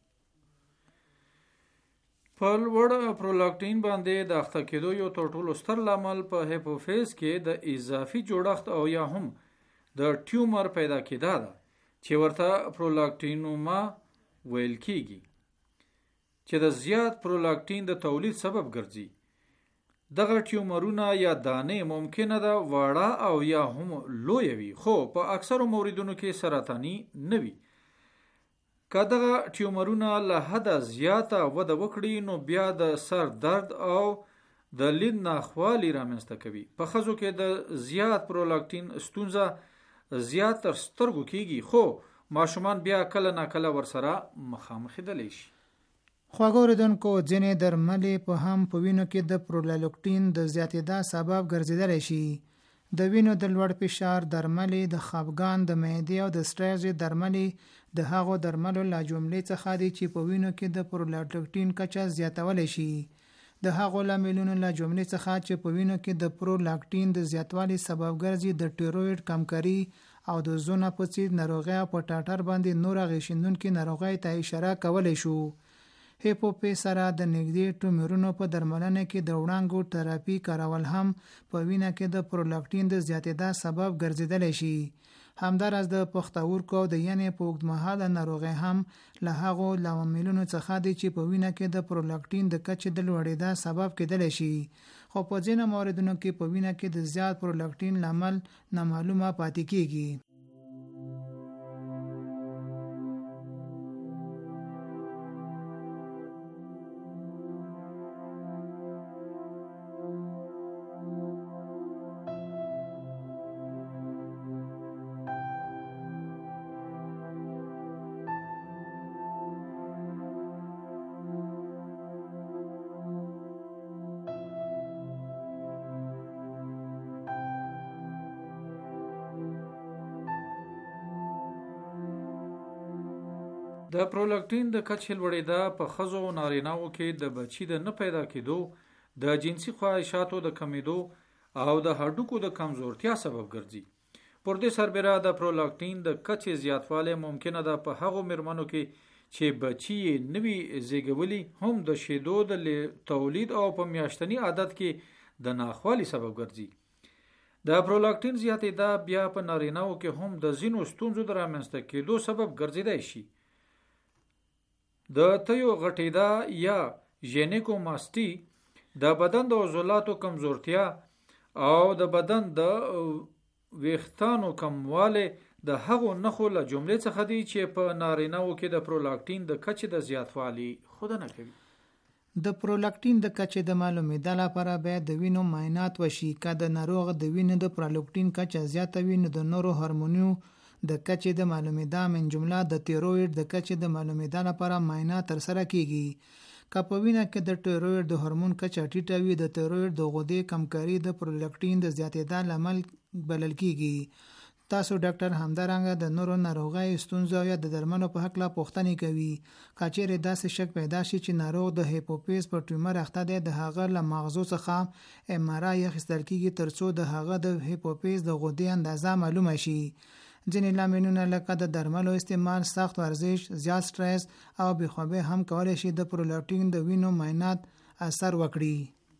په لوړ پرولاکټین باندې د اخته کېدو یو تر ټولو ستر لامل په هیپوفیز کې د اضافي جوړښت او یا هم د ټیومر پیدا کېدا ده چې ورته پرولاکټینوما ویل کېږي چې د زیات پرولاکټین د تولید سبب ګرځي. دغه ټیومرونه یا دانې ممکنه ده واړه او یا هم لوی وي خو په اکثرو موردونو کې سرطاني نه وي. که دغه ټیومرونه له حده زیاته وده وکړي نو بیا د سر درد او د لید ناخوالي رامنځته کوي. په ښځو کې د زیات پرولاکټین ستونزه زیات تر سترګو کیږي خو ماشومان بیا کله ناکله ورسره مخامخېدلی شي. خواګوردونکو ځینې درملې په هم په وینو کې د پرولاکټین د زیاتېدا سبب ګرځېدلی شي. د وینو د لوړ فشار درملې، د خپګان، د معدې او د سټریس درملې د هغو درملو له جملې څخه دي چې په وینو کې د پرولاکټین کچه زیاتولی شي. د هغو لاملونو له جملې څخه چې په وینو کې د پرولاکټین د زیاتوالي سبب ګرځي د ټیرویډ کمکري او د زونه په څیر ناروغۍ په ټاټر باندې نور اغېشندونکې ناروغۍ ته اشاره کولی شو. هیپوفیز سره د نږدې ټومرونو په درملنه کې د وړانګو تراپي کارول هم په وینه کې د پرولاکټین د زیاتېدا سبب ګرځېدلی شي. همداراز د پښتورګو او د ینې په اوږدمهاله ناروغۍ هم له هغو لاملونو څخه دي چې په وینه کې د پرولاکټین د کچې د لوړېدا سبب کېدلی شي. خو په ځینو موردونو کې په وینه کې د زیات پرولاکټین لامل نامعلومه پاتې کیږي. د پرولاکټین د کچې لوړېدا په ښځو او نارینه‌و کې د بچي د نه پیدا کېدو، د جنسي خواهشاتو د کمېدو او د هډوکو د کمزورتیا سبب ګرځي. پر دې سربېره د پرولاکټین د کچې زیاتوالی ممکنه ده په هغو میرمنو کې چې بچي یې نوي زیږولي هم د شیدو د تولید او په میاشتني عادت کې د ناخوالي سبب ګرځي. د پرولاکټین زیاتېدا بیا په نارینه‌و کې هم د ځینو ستونزو د رامنځته کېدو سبب ګرځېدای شي. د تیو غټېدا یا ژینیکوماستي، د بدن د عضلاتو کمزورتیا او د بدن د ویښتانو کموالی د هغو نښو له جملې څخه دي چې په نارینه‌و کې د پرولاکټین د کچې د زیاتوالي ښودنه کوي. د پرولاکټین د کچې د معلومېدا لپاره باید د وینو معاینات وشي. که د ناروغ د وینې د پرولاکټین کچه زیاته وي نو د نورو هورمونونو د کچې د معلومېدا من جمله د تیرویډ د کچې د معلومېدا لپاره معاینه ترسره کیږي. که په وینه کې د تیرویډ د هورمون کچه ټیټه وي د تیرویډ د غدې کمکري د پرولاکټین د زیاتېدا لامل بلل کیږي. تاسو ډاکټر همدارنګه د نورو ناروغۍ ستونزو یا د درملو په حق لا پوښتنه کوي. کچېره داسې شک پیدا شي چې ناروغ د هیپوفیز په ټیومر اخته دی، د هغه له مغزو څخه ام آر آی اخیستل کیږي ترڅو د هغه د هیپوفیز د غدې اندازه معلومه شي. ځینې لاملونه لکه د درملو استعمال، سخت ورزش، زیات سټرس او بېخوابي هم کولی شي د پرولاکټین د وینو معاینات اثر وکړي.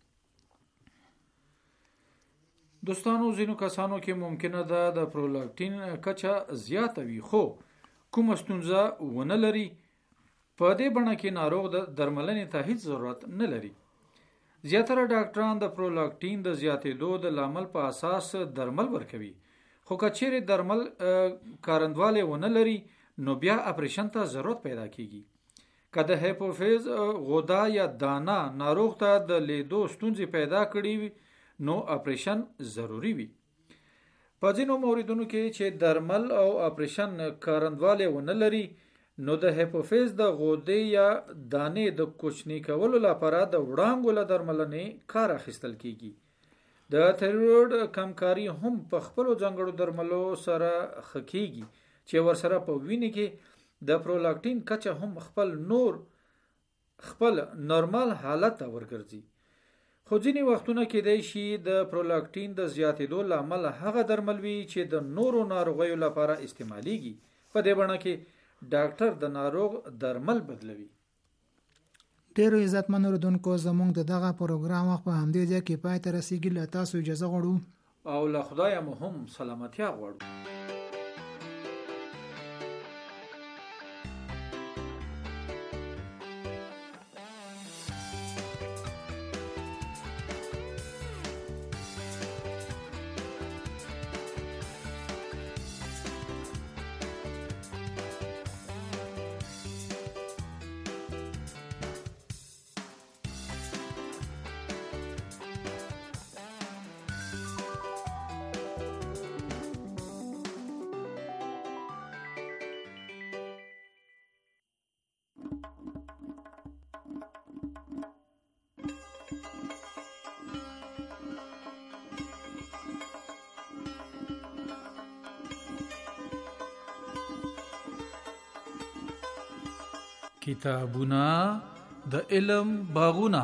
دوستانو، ځینو کسانو کې ممکنه ده د پرولاکټین کچه زیاته وي خو کومه ستونزه ونه لري. په دې بڼه کې ناروغ د درملنې ته هیڅ ضرورت نه لري. زیاتره ډاکټران د پرولاکټین د زیاتېدو د لامل په اساس درمل ورکوي، خو که چیرې درمل کارندواله ونه لري نو بیا اپریشن ته ضرورت پیدا کیږي. که د هیپوفیز غده یا دانه ناروغ ته د لیدو ستونزې پیدا کړي وي نو اپریشن ضروری وي. په ځینو موردونو کې چې درمل او اپریشن کارندواله ونه لري نو د هیپوفیز د غدې یا دانې د کوچني کولو لپاره د وړانګو له درملنې کار اخیستل کیږي. د تایرویډ کمکاري هم په خپل ځانګړو درملو سره خکېږي چې ورسره په وینې کې د پرولاکټین کچه هم خپل نورمال حالت ته ورګرځي. خو ځینې وختونه کېدای شي د پرولاکټین د زیاتېدو لامل هغه درمل وي چې د نورو ناروغیو لپاره استعمالیږي. په دې بڼه کې ډاکټر د ناروغ درمل بدلوي. ډیرو عزتمن اوریدونکو، زموږ د دغه پروګرام وخت په همدې ځای کې پای ته رسیږي. له تاسو اجازه غواړو او له خدایه مو هم سلامتیا غواړو. کتابونه د علم باغونه.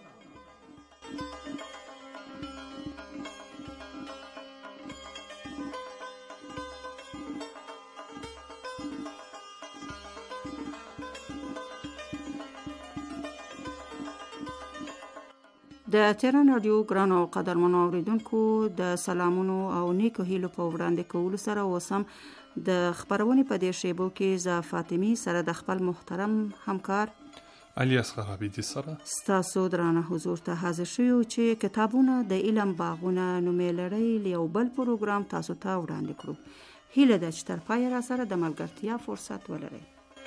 د تهران رادیو ګران او قدرمنو اوریدونکو، د سلامونو او نیکو هیلو په وړاندې کولو سره اوسم د خبرونې په دې شیبو کې ز فاطمی سره د خپل محترم همکار الیاس خرابیدی سره ستاسو درانه حضور ته حاضر شوو چې کتابونه د علم باغونه نومې لري یو بل پروګرام تاسو ته وړاندې کړو. هیله ده چې تر پایه را سره د ملګرتیا فرصت ولرئ.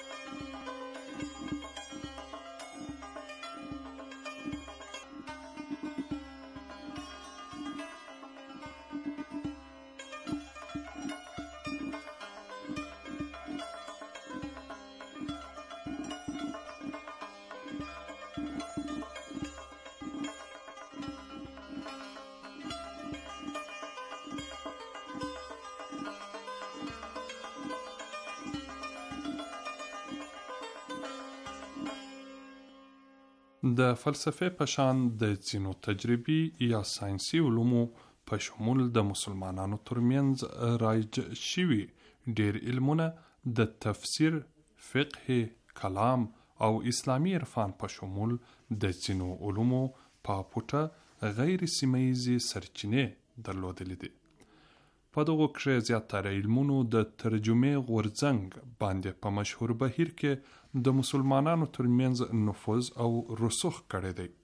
د فلسفه په شان د ځینو تجربي یا ساينسي علومو په شمول د مسلمانانو ترمنځ رایج شوي ډیر علمونه د تفسیر، فقه، کلام او اسلامی عرفان په شمول د ځینو علومو په پټه غیر سیمه‌یزي سرچینې درلودلې دي. په دغو کې زیاتره علمونو د ترجمه غورځنګ باندې په مشهور بهیر کې د مسلمانانو ترمنځ نفوذ او رسوخ کړی دی.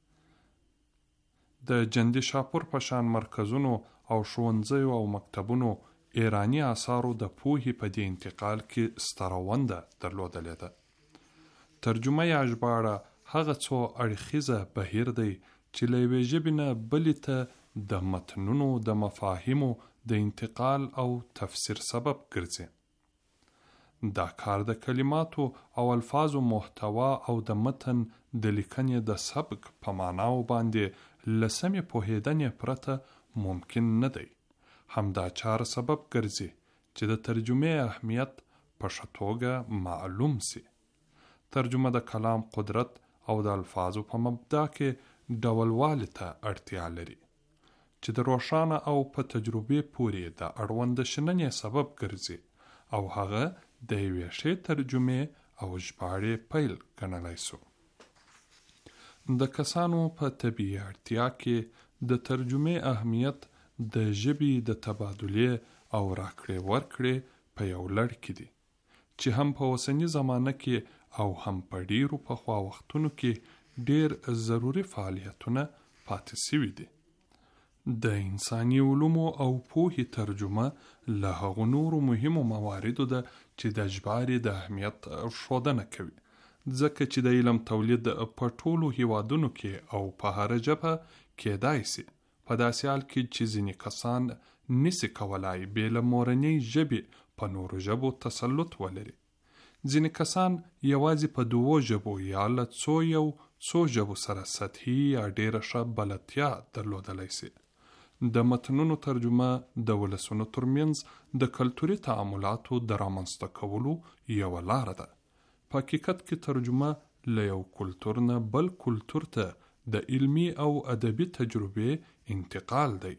د جندي شاپور په شان مرکزونو او ښوونځیو او مکتبونو ایرانی آثارو د پوهې په دې انتقال کې ستره ونډه درلودلې ده. ترجمه یا ژباړه هغه څو اړخیزه بهیر دی چې له یوې ژبې نه بلې ته د متنونو د مفاهیمو د انتقال او تفسیر سبب ګرځي. دا کار د کلماتو او الفاظو محتوا او د متن د لیکنې د سبک په معناو باندې لسمې پوهېدنې پرته ممکن نه دی. همدا چاره سبب ګرځي چې د ترجمې اهمیت په ښه توګه معلوم سي. ترجمه د کلام قدرت او د الفاظو په مبدا کې ډولوالي ته اړتیا لري چې د روښانه او په تجربې پورې د اړوند شننې سبب ګرځي او هغه د یوې ښې ترجمې او ژباړې پیل ګڼلی سو. د کسانو په طبیعي اړتیا کې د ترجمې اهمیت د ژبې د تبادلې او راکړې ورکړې په یو لړ کې دي چې هم په اوسني زمانه کې او هم په ډیرو پخوا وختونو کې ډیر ضروري فعالیتونه پاتې سوي دي. د انساني علومو او پوهې ترجمه له هغو نورو مهمو مواردو ده چې د ژباړې د اهمیت ښودنه کوي، ځکه چې د علم تولید په ټولو هیوادونو کې او په هره ژبه کېدای سي، په داسې حال کې چې ځینې کسان نسي کولای بې له مورنۍ ژبې په نورو ژبو تسلط ولري. ځینې کسان یوازې په 2 ژبو یا له څو ژبو سره سطحي یا ډیره ښه بلدتیا درلودلی سي. د متنونو ترجمه د ولسونو ترمنځ د کلتوري تعاملاتو د رامنځته کولو یوه لاره ده. په حقیقت کې ترجمه له یو کلتور نه بل کلتور ته د علمي او ادبي تجربې انتقال دی.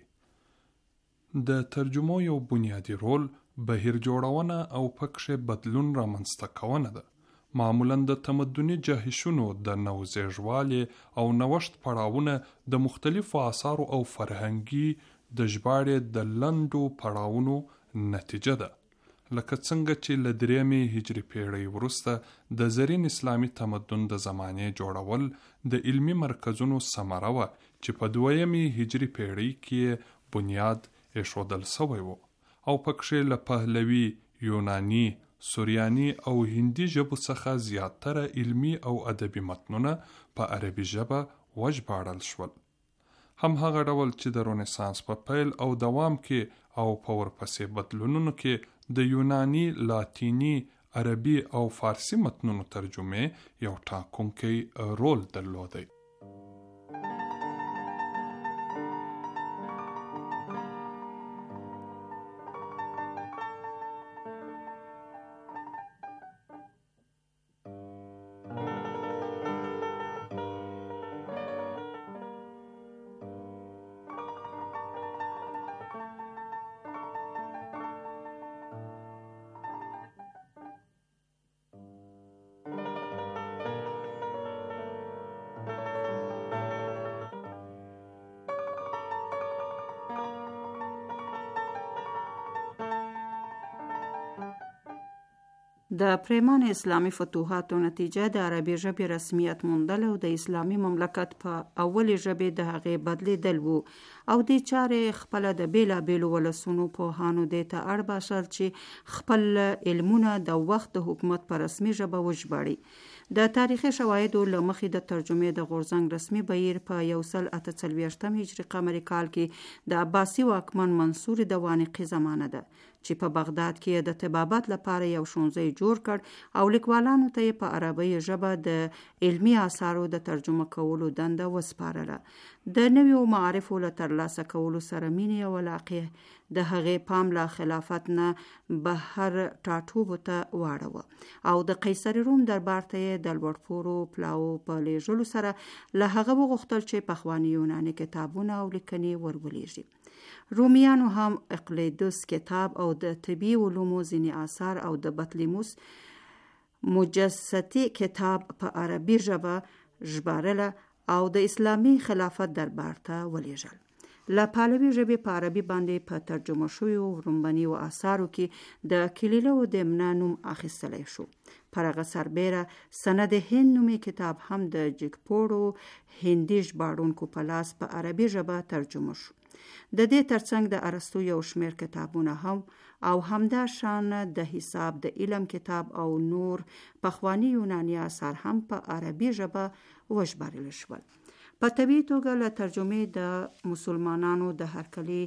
د ترجمو یو بنیادی رول بهیر جوړونه او پکښې بدلون رامنځته کونه ده. معمولا د تمدني جهشونو د نوزیږوالي او نوښت پړاوونه د مختلفو آثارو او فرهنګي د ژباړې د لنډو پړاوونو نتیجه ده، لکه څنګه چې له 3 هجري پیړۍ وروسته د زرین اسلامي تمدن د زمانې جوړول د علمي مرکزونو ثمره وه چې په 2 هجري پیړۍ کې بنیاد ایښودل سوی و او پکښې له پهلوي، یوناني، سوریاني او هندي ژبو څخه زیاتره علمي او ادبي متنونه په عربي ژبه وژباړل شول. هم هغه ډول چې د رنسانس په پیل او دوام کې او په ورپسې بدلونونو کې د یوناني، لاتیني، عربي او فارسي متنونو ترجمه یو ټاکونکی رول درلودی. د پریمان اسلامي فتوحاتو نتیجه د عربي ژبې رسمیت موندل او د اسلامي مملکت په اولي ژبې د هغې بدلیدل وو او دې چارې خپله د بیلابیلو ولسونو پوهانو دې ته اړ باشل چې خپل علمونه د وخت د حکومت په رسمي ژبه وژباړي. د تاریخي شواهدو له مخې د ترجمې د غورځنګ رسمي بهیر په 1148 هجري قمري کال کې د عباسي واکمن منصور دوانقي زمانه ده چې په بغداد کې د طبابت لپاره یو ښوونځی جوړ کړ او لیکوالانو ته یې په عربي ژبه د علمي آثارو د ترجمه کولو دنده وسپارله. د نویو معارفو له ترلاسه کولو سره مینې او علاقې د هغې پام له خلافت نه بهر ټاټوبو ته واړوه او د قیصر روم دربار ته یې د لوړپوړو پلاو په لیږلو سره له هغه وغوښتل چې پخواني یوناني کتابونه او لیکنې ورولېږي. رومیانو هم اقلیدس کتاب او د طبي علومو ځینې آثار او د بطلیموس مجسطي کتاب په عربي ژبه ژباړله او د اسلامي خلافت دربار ته ولېږل. له پهلوي ژبې په عربي باندې په ترجمه شویو ورومبنیو آثارو کې د کلیله و دمنه نوم اخیستلی شو. پر هغه سربیره سند هند نومي کتاب هم د جګپوړو هندي ژباړونکو په لاس په عربي ژبه ترجمه شو. د دې ترڅنګ د ارسطو یو شمېر کتابونه هم او همدا شان د حساب د علم کتاب او نور پخوانی یوناني آثار هم په عربي ژبه وژباړل شول. په طبیعي توګه له ترجمې د مسلمانانو د هرکلي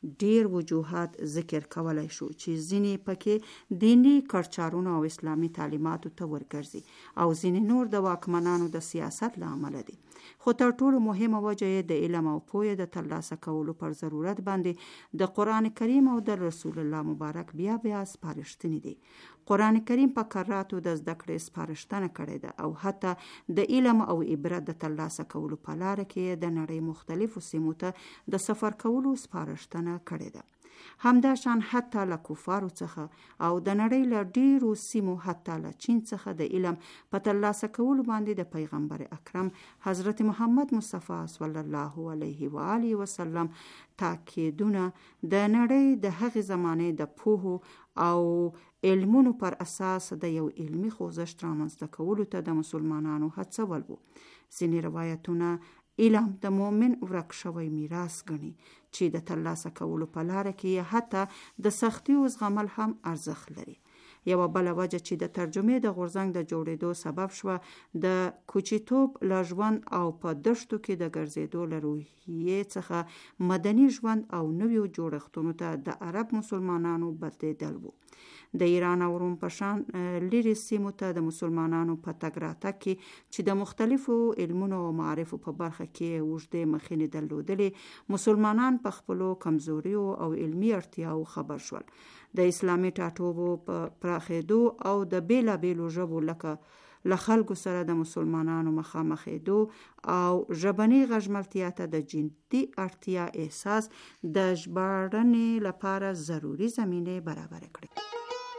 ډیر وجوهات ذکر کولای شو چې ځینې پکې دینی کړچارونه او اسلامي تعلیماتو ته ورګرځي او ځینې نور د واکمنانو د سیاست له امله دي. خو تر ټولو مهمه وجه یې د علم او پوهې د ترلاسه کولو پر ضرورت باندې د قرآن کریم او د رسول الله مبارک بیا سپارښتنې دي. قرآن کریم په کراتو د زده کړې سپارښتنه کړې ده او حتی د علم او عبرت د ترلاسه کولو په لاره کې د نړۍ مختلفو سیمو ته د سفر کولو سپارښتنه کړې ده. همداشان حتی له کفارو څخه او د نړۍ له ډیرو سیمو حتی له چین څخه د علم په ترلاسه کولو باندې د پیغمبر اکرم حضرت محمد مصطفی صلی الله علیه و آله وسلم تاکیدونه د نړۍ د هغې زمانې د پوهو او علمونو پر اساس د یو علمي خوځښت رامنځته کولو ته د مسلمانانو هڅول وو. ځینې روایتونه علم د مؤمن ورک شوی میراث ګڼي چې د ترلاسه کولو په لاره کې حتی د سختیو زغمل هم ارزښت لري. یوه بله وجه چې د ترجمې د غورځنګ د جوړېدو سبب شوه د کوچیتوب له ژوند او په دښتو کې د ګرځېدو له روحیې څخه مدني ژوند او نویو جوړښتونو ته د عرب مسلمانانو بدلیدل وو. د ایران او روم په شان لرې سیمو ته د مسلمانانو په تګ راتګ کې چې د مختلفو علمونو او معارفو په برخه کې اوږدې مخینې درلودلې، مسلمانان په خپلو کمزوریو او علمي اړتیاو خبر شول. د اسلامي ټاټوبو په پراخېدو او د بیلابیلو ژبو لکه له خلکو سره د مسلمانانو مخامخېدو او ژبني غږملتیا ته د جدي اړتیا احساس د ژباړنې لپاره ضروري زمینې برابر کړې.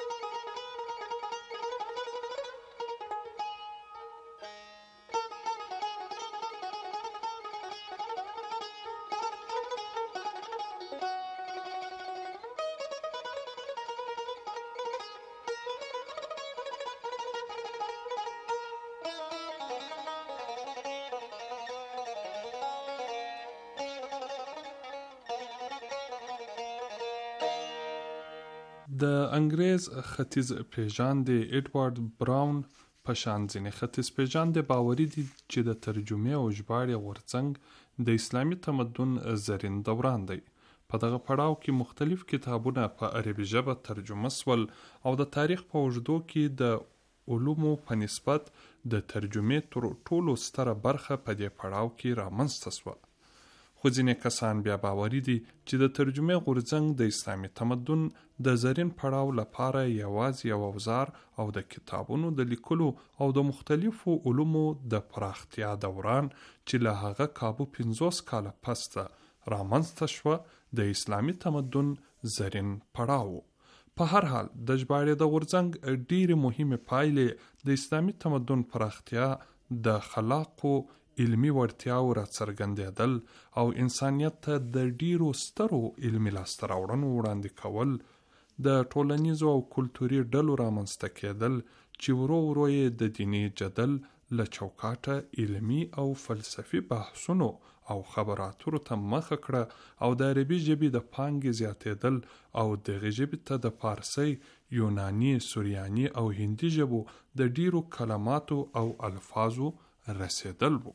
د انګریز ختیځ پیژاندې ایډوارډ براون په شان ځینې ختیځ پیژاندې باوري دي چې د ترجمې او ژباړې غورځنګ د اسلامي تمدن زرین دوران دی. په دغه پړاو کې مختلف کتابونه په عربي ژبه ترجمه سول او د تاریخ په اوږدو کې د علومو په نسبت د ترجمې تر ټولو ستره برخه په دې پړاو کې رامنځته سوه. خو ځینې کسان بیا باوري دي چې د ترجمې غورځنګ د اسلامي تمدن د زرین پړاو لپاره یوازې یو اوزار او د کتابونو د لیکلو او د مختلفو علومو د پراختیا دوران چې له هغه کابو 50 کاله پس ته رامنځته شوه د اسلامي تمدن زرین پړاو. په هر حال د ژباړې د غورځنګ ډېرې مهمې پایلې د اسلامي تمدن پراختیا، د خلاقو علمی وړتیاو راڅرګندېدل او انسانیت ته د ډیرو سترو علمی لاسته راوړنو وړاندې کول، د ټولنیزو او کلتوري ډلو رامنځته کېدل چې ورو ورو یې د دیني جدل له چوکاټه علمی او فلسفي بحثونو او خبراتو ته مخه کړه او د عربي ژبې د پانګې زیاتېدل او دغه ژبې ته د فارسي، یوناني، سوریاني او هندي ژبو د ډیرو کلماتو او الفاظو رسېدل وو.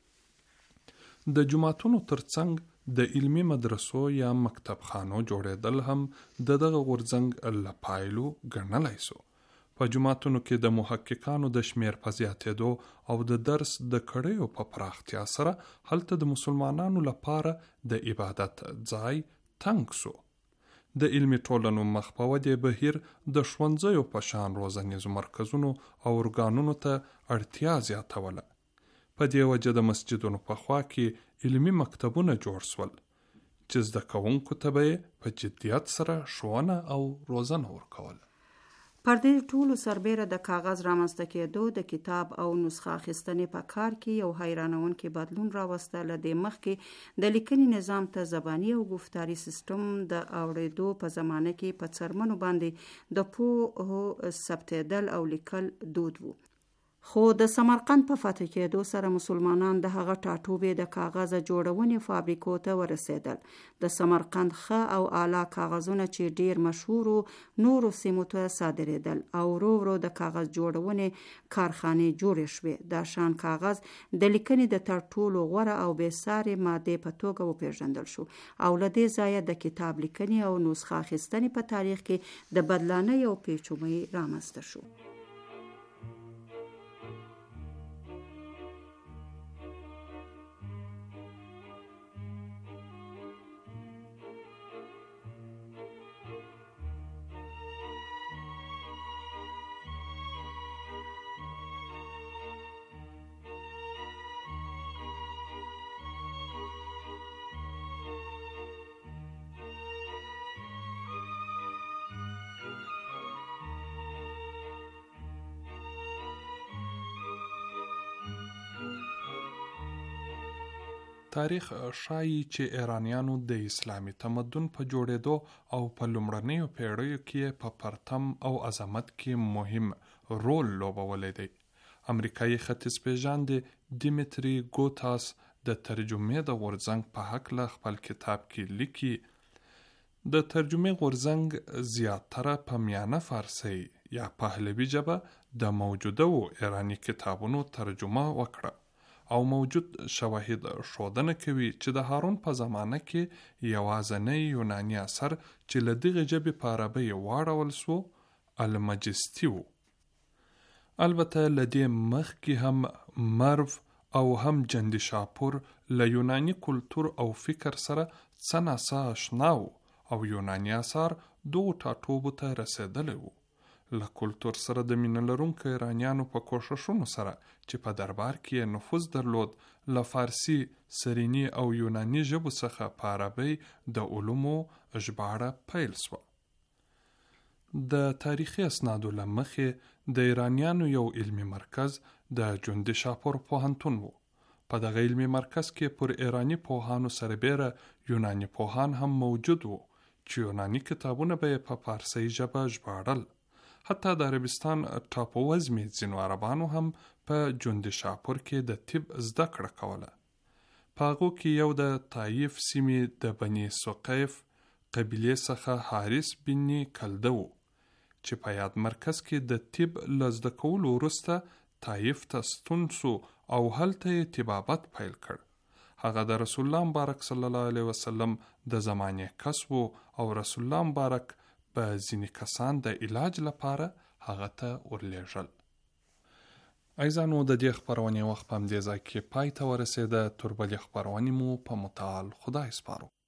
د جماعتونو ترڅنګ د علمی مدرسو یا مکتبخانو جوړېدل هم د دغه غورځنګ له پایلو ګڼلی سو. په جماعتونو کې د محققانو د شمیر په زیاتېدو او د درس د کړیو په پراختیا سره هلته د مسلمانانو لپاره د عبادت ځای تنګ سو. د علمی ټولنو مخ په ودې بهیر د ښوونځیو په شان روزنیزو مرکزونو او ارګانونو ته اړتیا زیاتوله. په دې وجه د مسجدونو په خوا کې علمی مکتبونه جوړ سول چې زده کوونکو ته به په جدیت سره ښوونه او روزنه ورکول. پر دې ټولو سربیره د کاغذ رامنځته کېدو د کتاب او نسخه اخیستنې په کار کې یو حیرانونکی بدلون راوسته. له دې مخکې د لیکنې نظام ته زباني او گفتاري سیستم د اورېدو په زمانه کې په څرمنو باندې د پوهو ثبتېدل او لیکل دود وو. خو د سمرقند په فتح کېدو سره مسلمانان د هغه ټاټوبې د کاغذ جوړونې فابریکو ته ورسېدل. د سمرقند ښه او اعلی کاغذونه چې ډیر مشهورو نورو سیمو ته صادرېدل او ورو ورو د کاغذ جوړونې کارخانې جوړې شوې. دا شان کاغذ د لیکنې د تر ټولو غوره او بېسارې مادې په توګه وپېژندل شو او له دې ځایه د کتاب لیکنې او نسخه اخیستنې په تاریخ کې د بدلانۍ او پیچومۍ رامنځته شو. تاریخ ښایي چې ایرانیانو د اسلامي تمدن په جوړېدو او په لومړنیو پیړیو کې په پرتم او عظمت کې مهم رول لوبولی دی. امریکایي ختیځپېژندې دیمیتري ګوتاس د ترجمې د غورځنګ په هکله خپل کتاب کې لیکي د ترجمې غورځنګ زیاتره په میانه فارسي یا پهلوي ژبه د موجوده ایراني کتابونو ترجمه وکړه او موجود شواهد ښودنه کوي چې د هارون په زمانه کې یوازینی یوناني اثر چې له دغې ژبې په عربۍ واړول سو المجستی و. البته له دې مخکې هم مرو او هم جندشاپور له یوناني کلتور او فکر سره څه ناڅه اشنا و او یوناني اثار دغو ټاټوبو ته رسېدلی و. له کلتور سره د مینه لرونکو ایرانیانو په کوښښونو سره چې په دربار کې نفوذ درلود له فارسي، سریني او یوناني ژبو څخه په عربۍ د علومو ژباړه پیل سوه. د تاریخي اسنادو له مخې د ایرانیانو یو علمي مرکز د جندشاپور پوهنتون و. په دغه علمي مرکز کې پر ایراني پوهانو سربیره یوناني پوهان هم موجود و چې یوناني کتابونه به یې په فارسي ژبه ژباړل. حتی د عربستان ټاپووزمي ځینو عربانو هم په جندشاپور کې د طب زده کړه کوله. په هغو کې یو د طایف سیمې د بني سقیف قبیلې څخه حارث بن کلده و چې په یاد مرکز کې د طب له زده کولو وروسته طایف ته ستون سو او هلته یې طبابت پیل کړ. هغه د رسول الله مبارک صلی الله علیه وسلم د زمانې کس و او رسول الله مبارک په ځینې کسان د علاج لپاره هغه ته ورلیږل. عزیزانو د دې خپرونې وخت په همدې ځای کې پای ته ورسېده. تر بلې خپرونې مو په متعال خدای سپارو.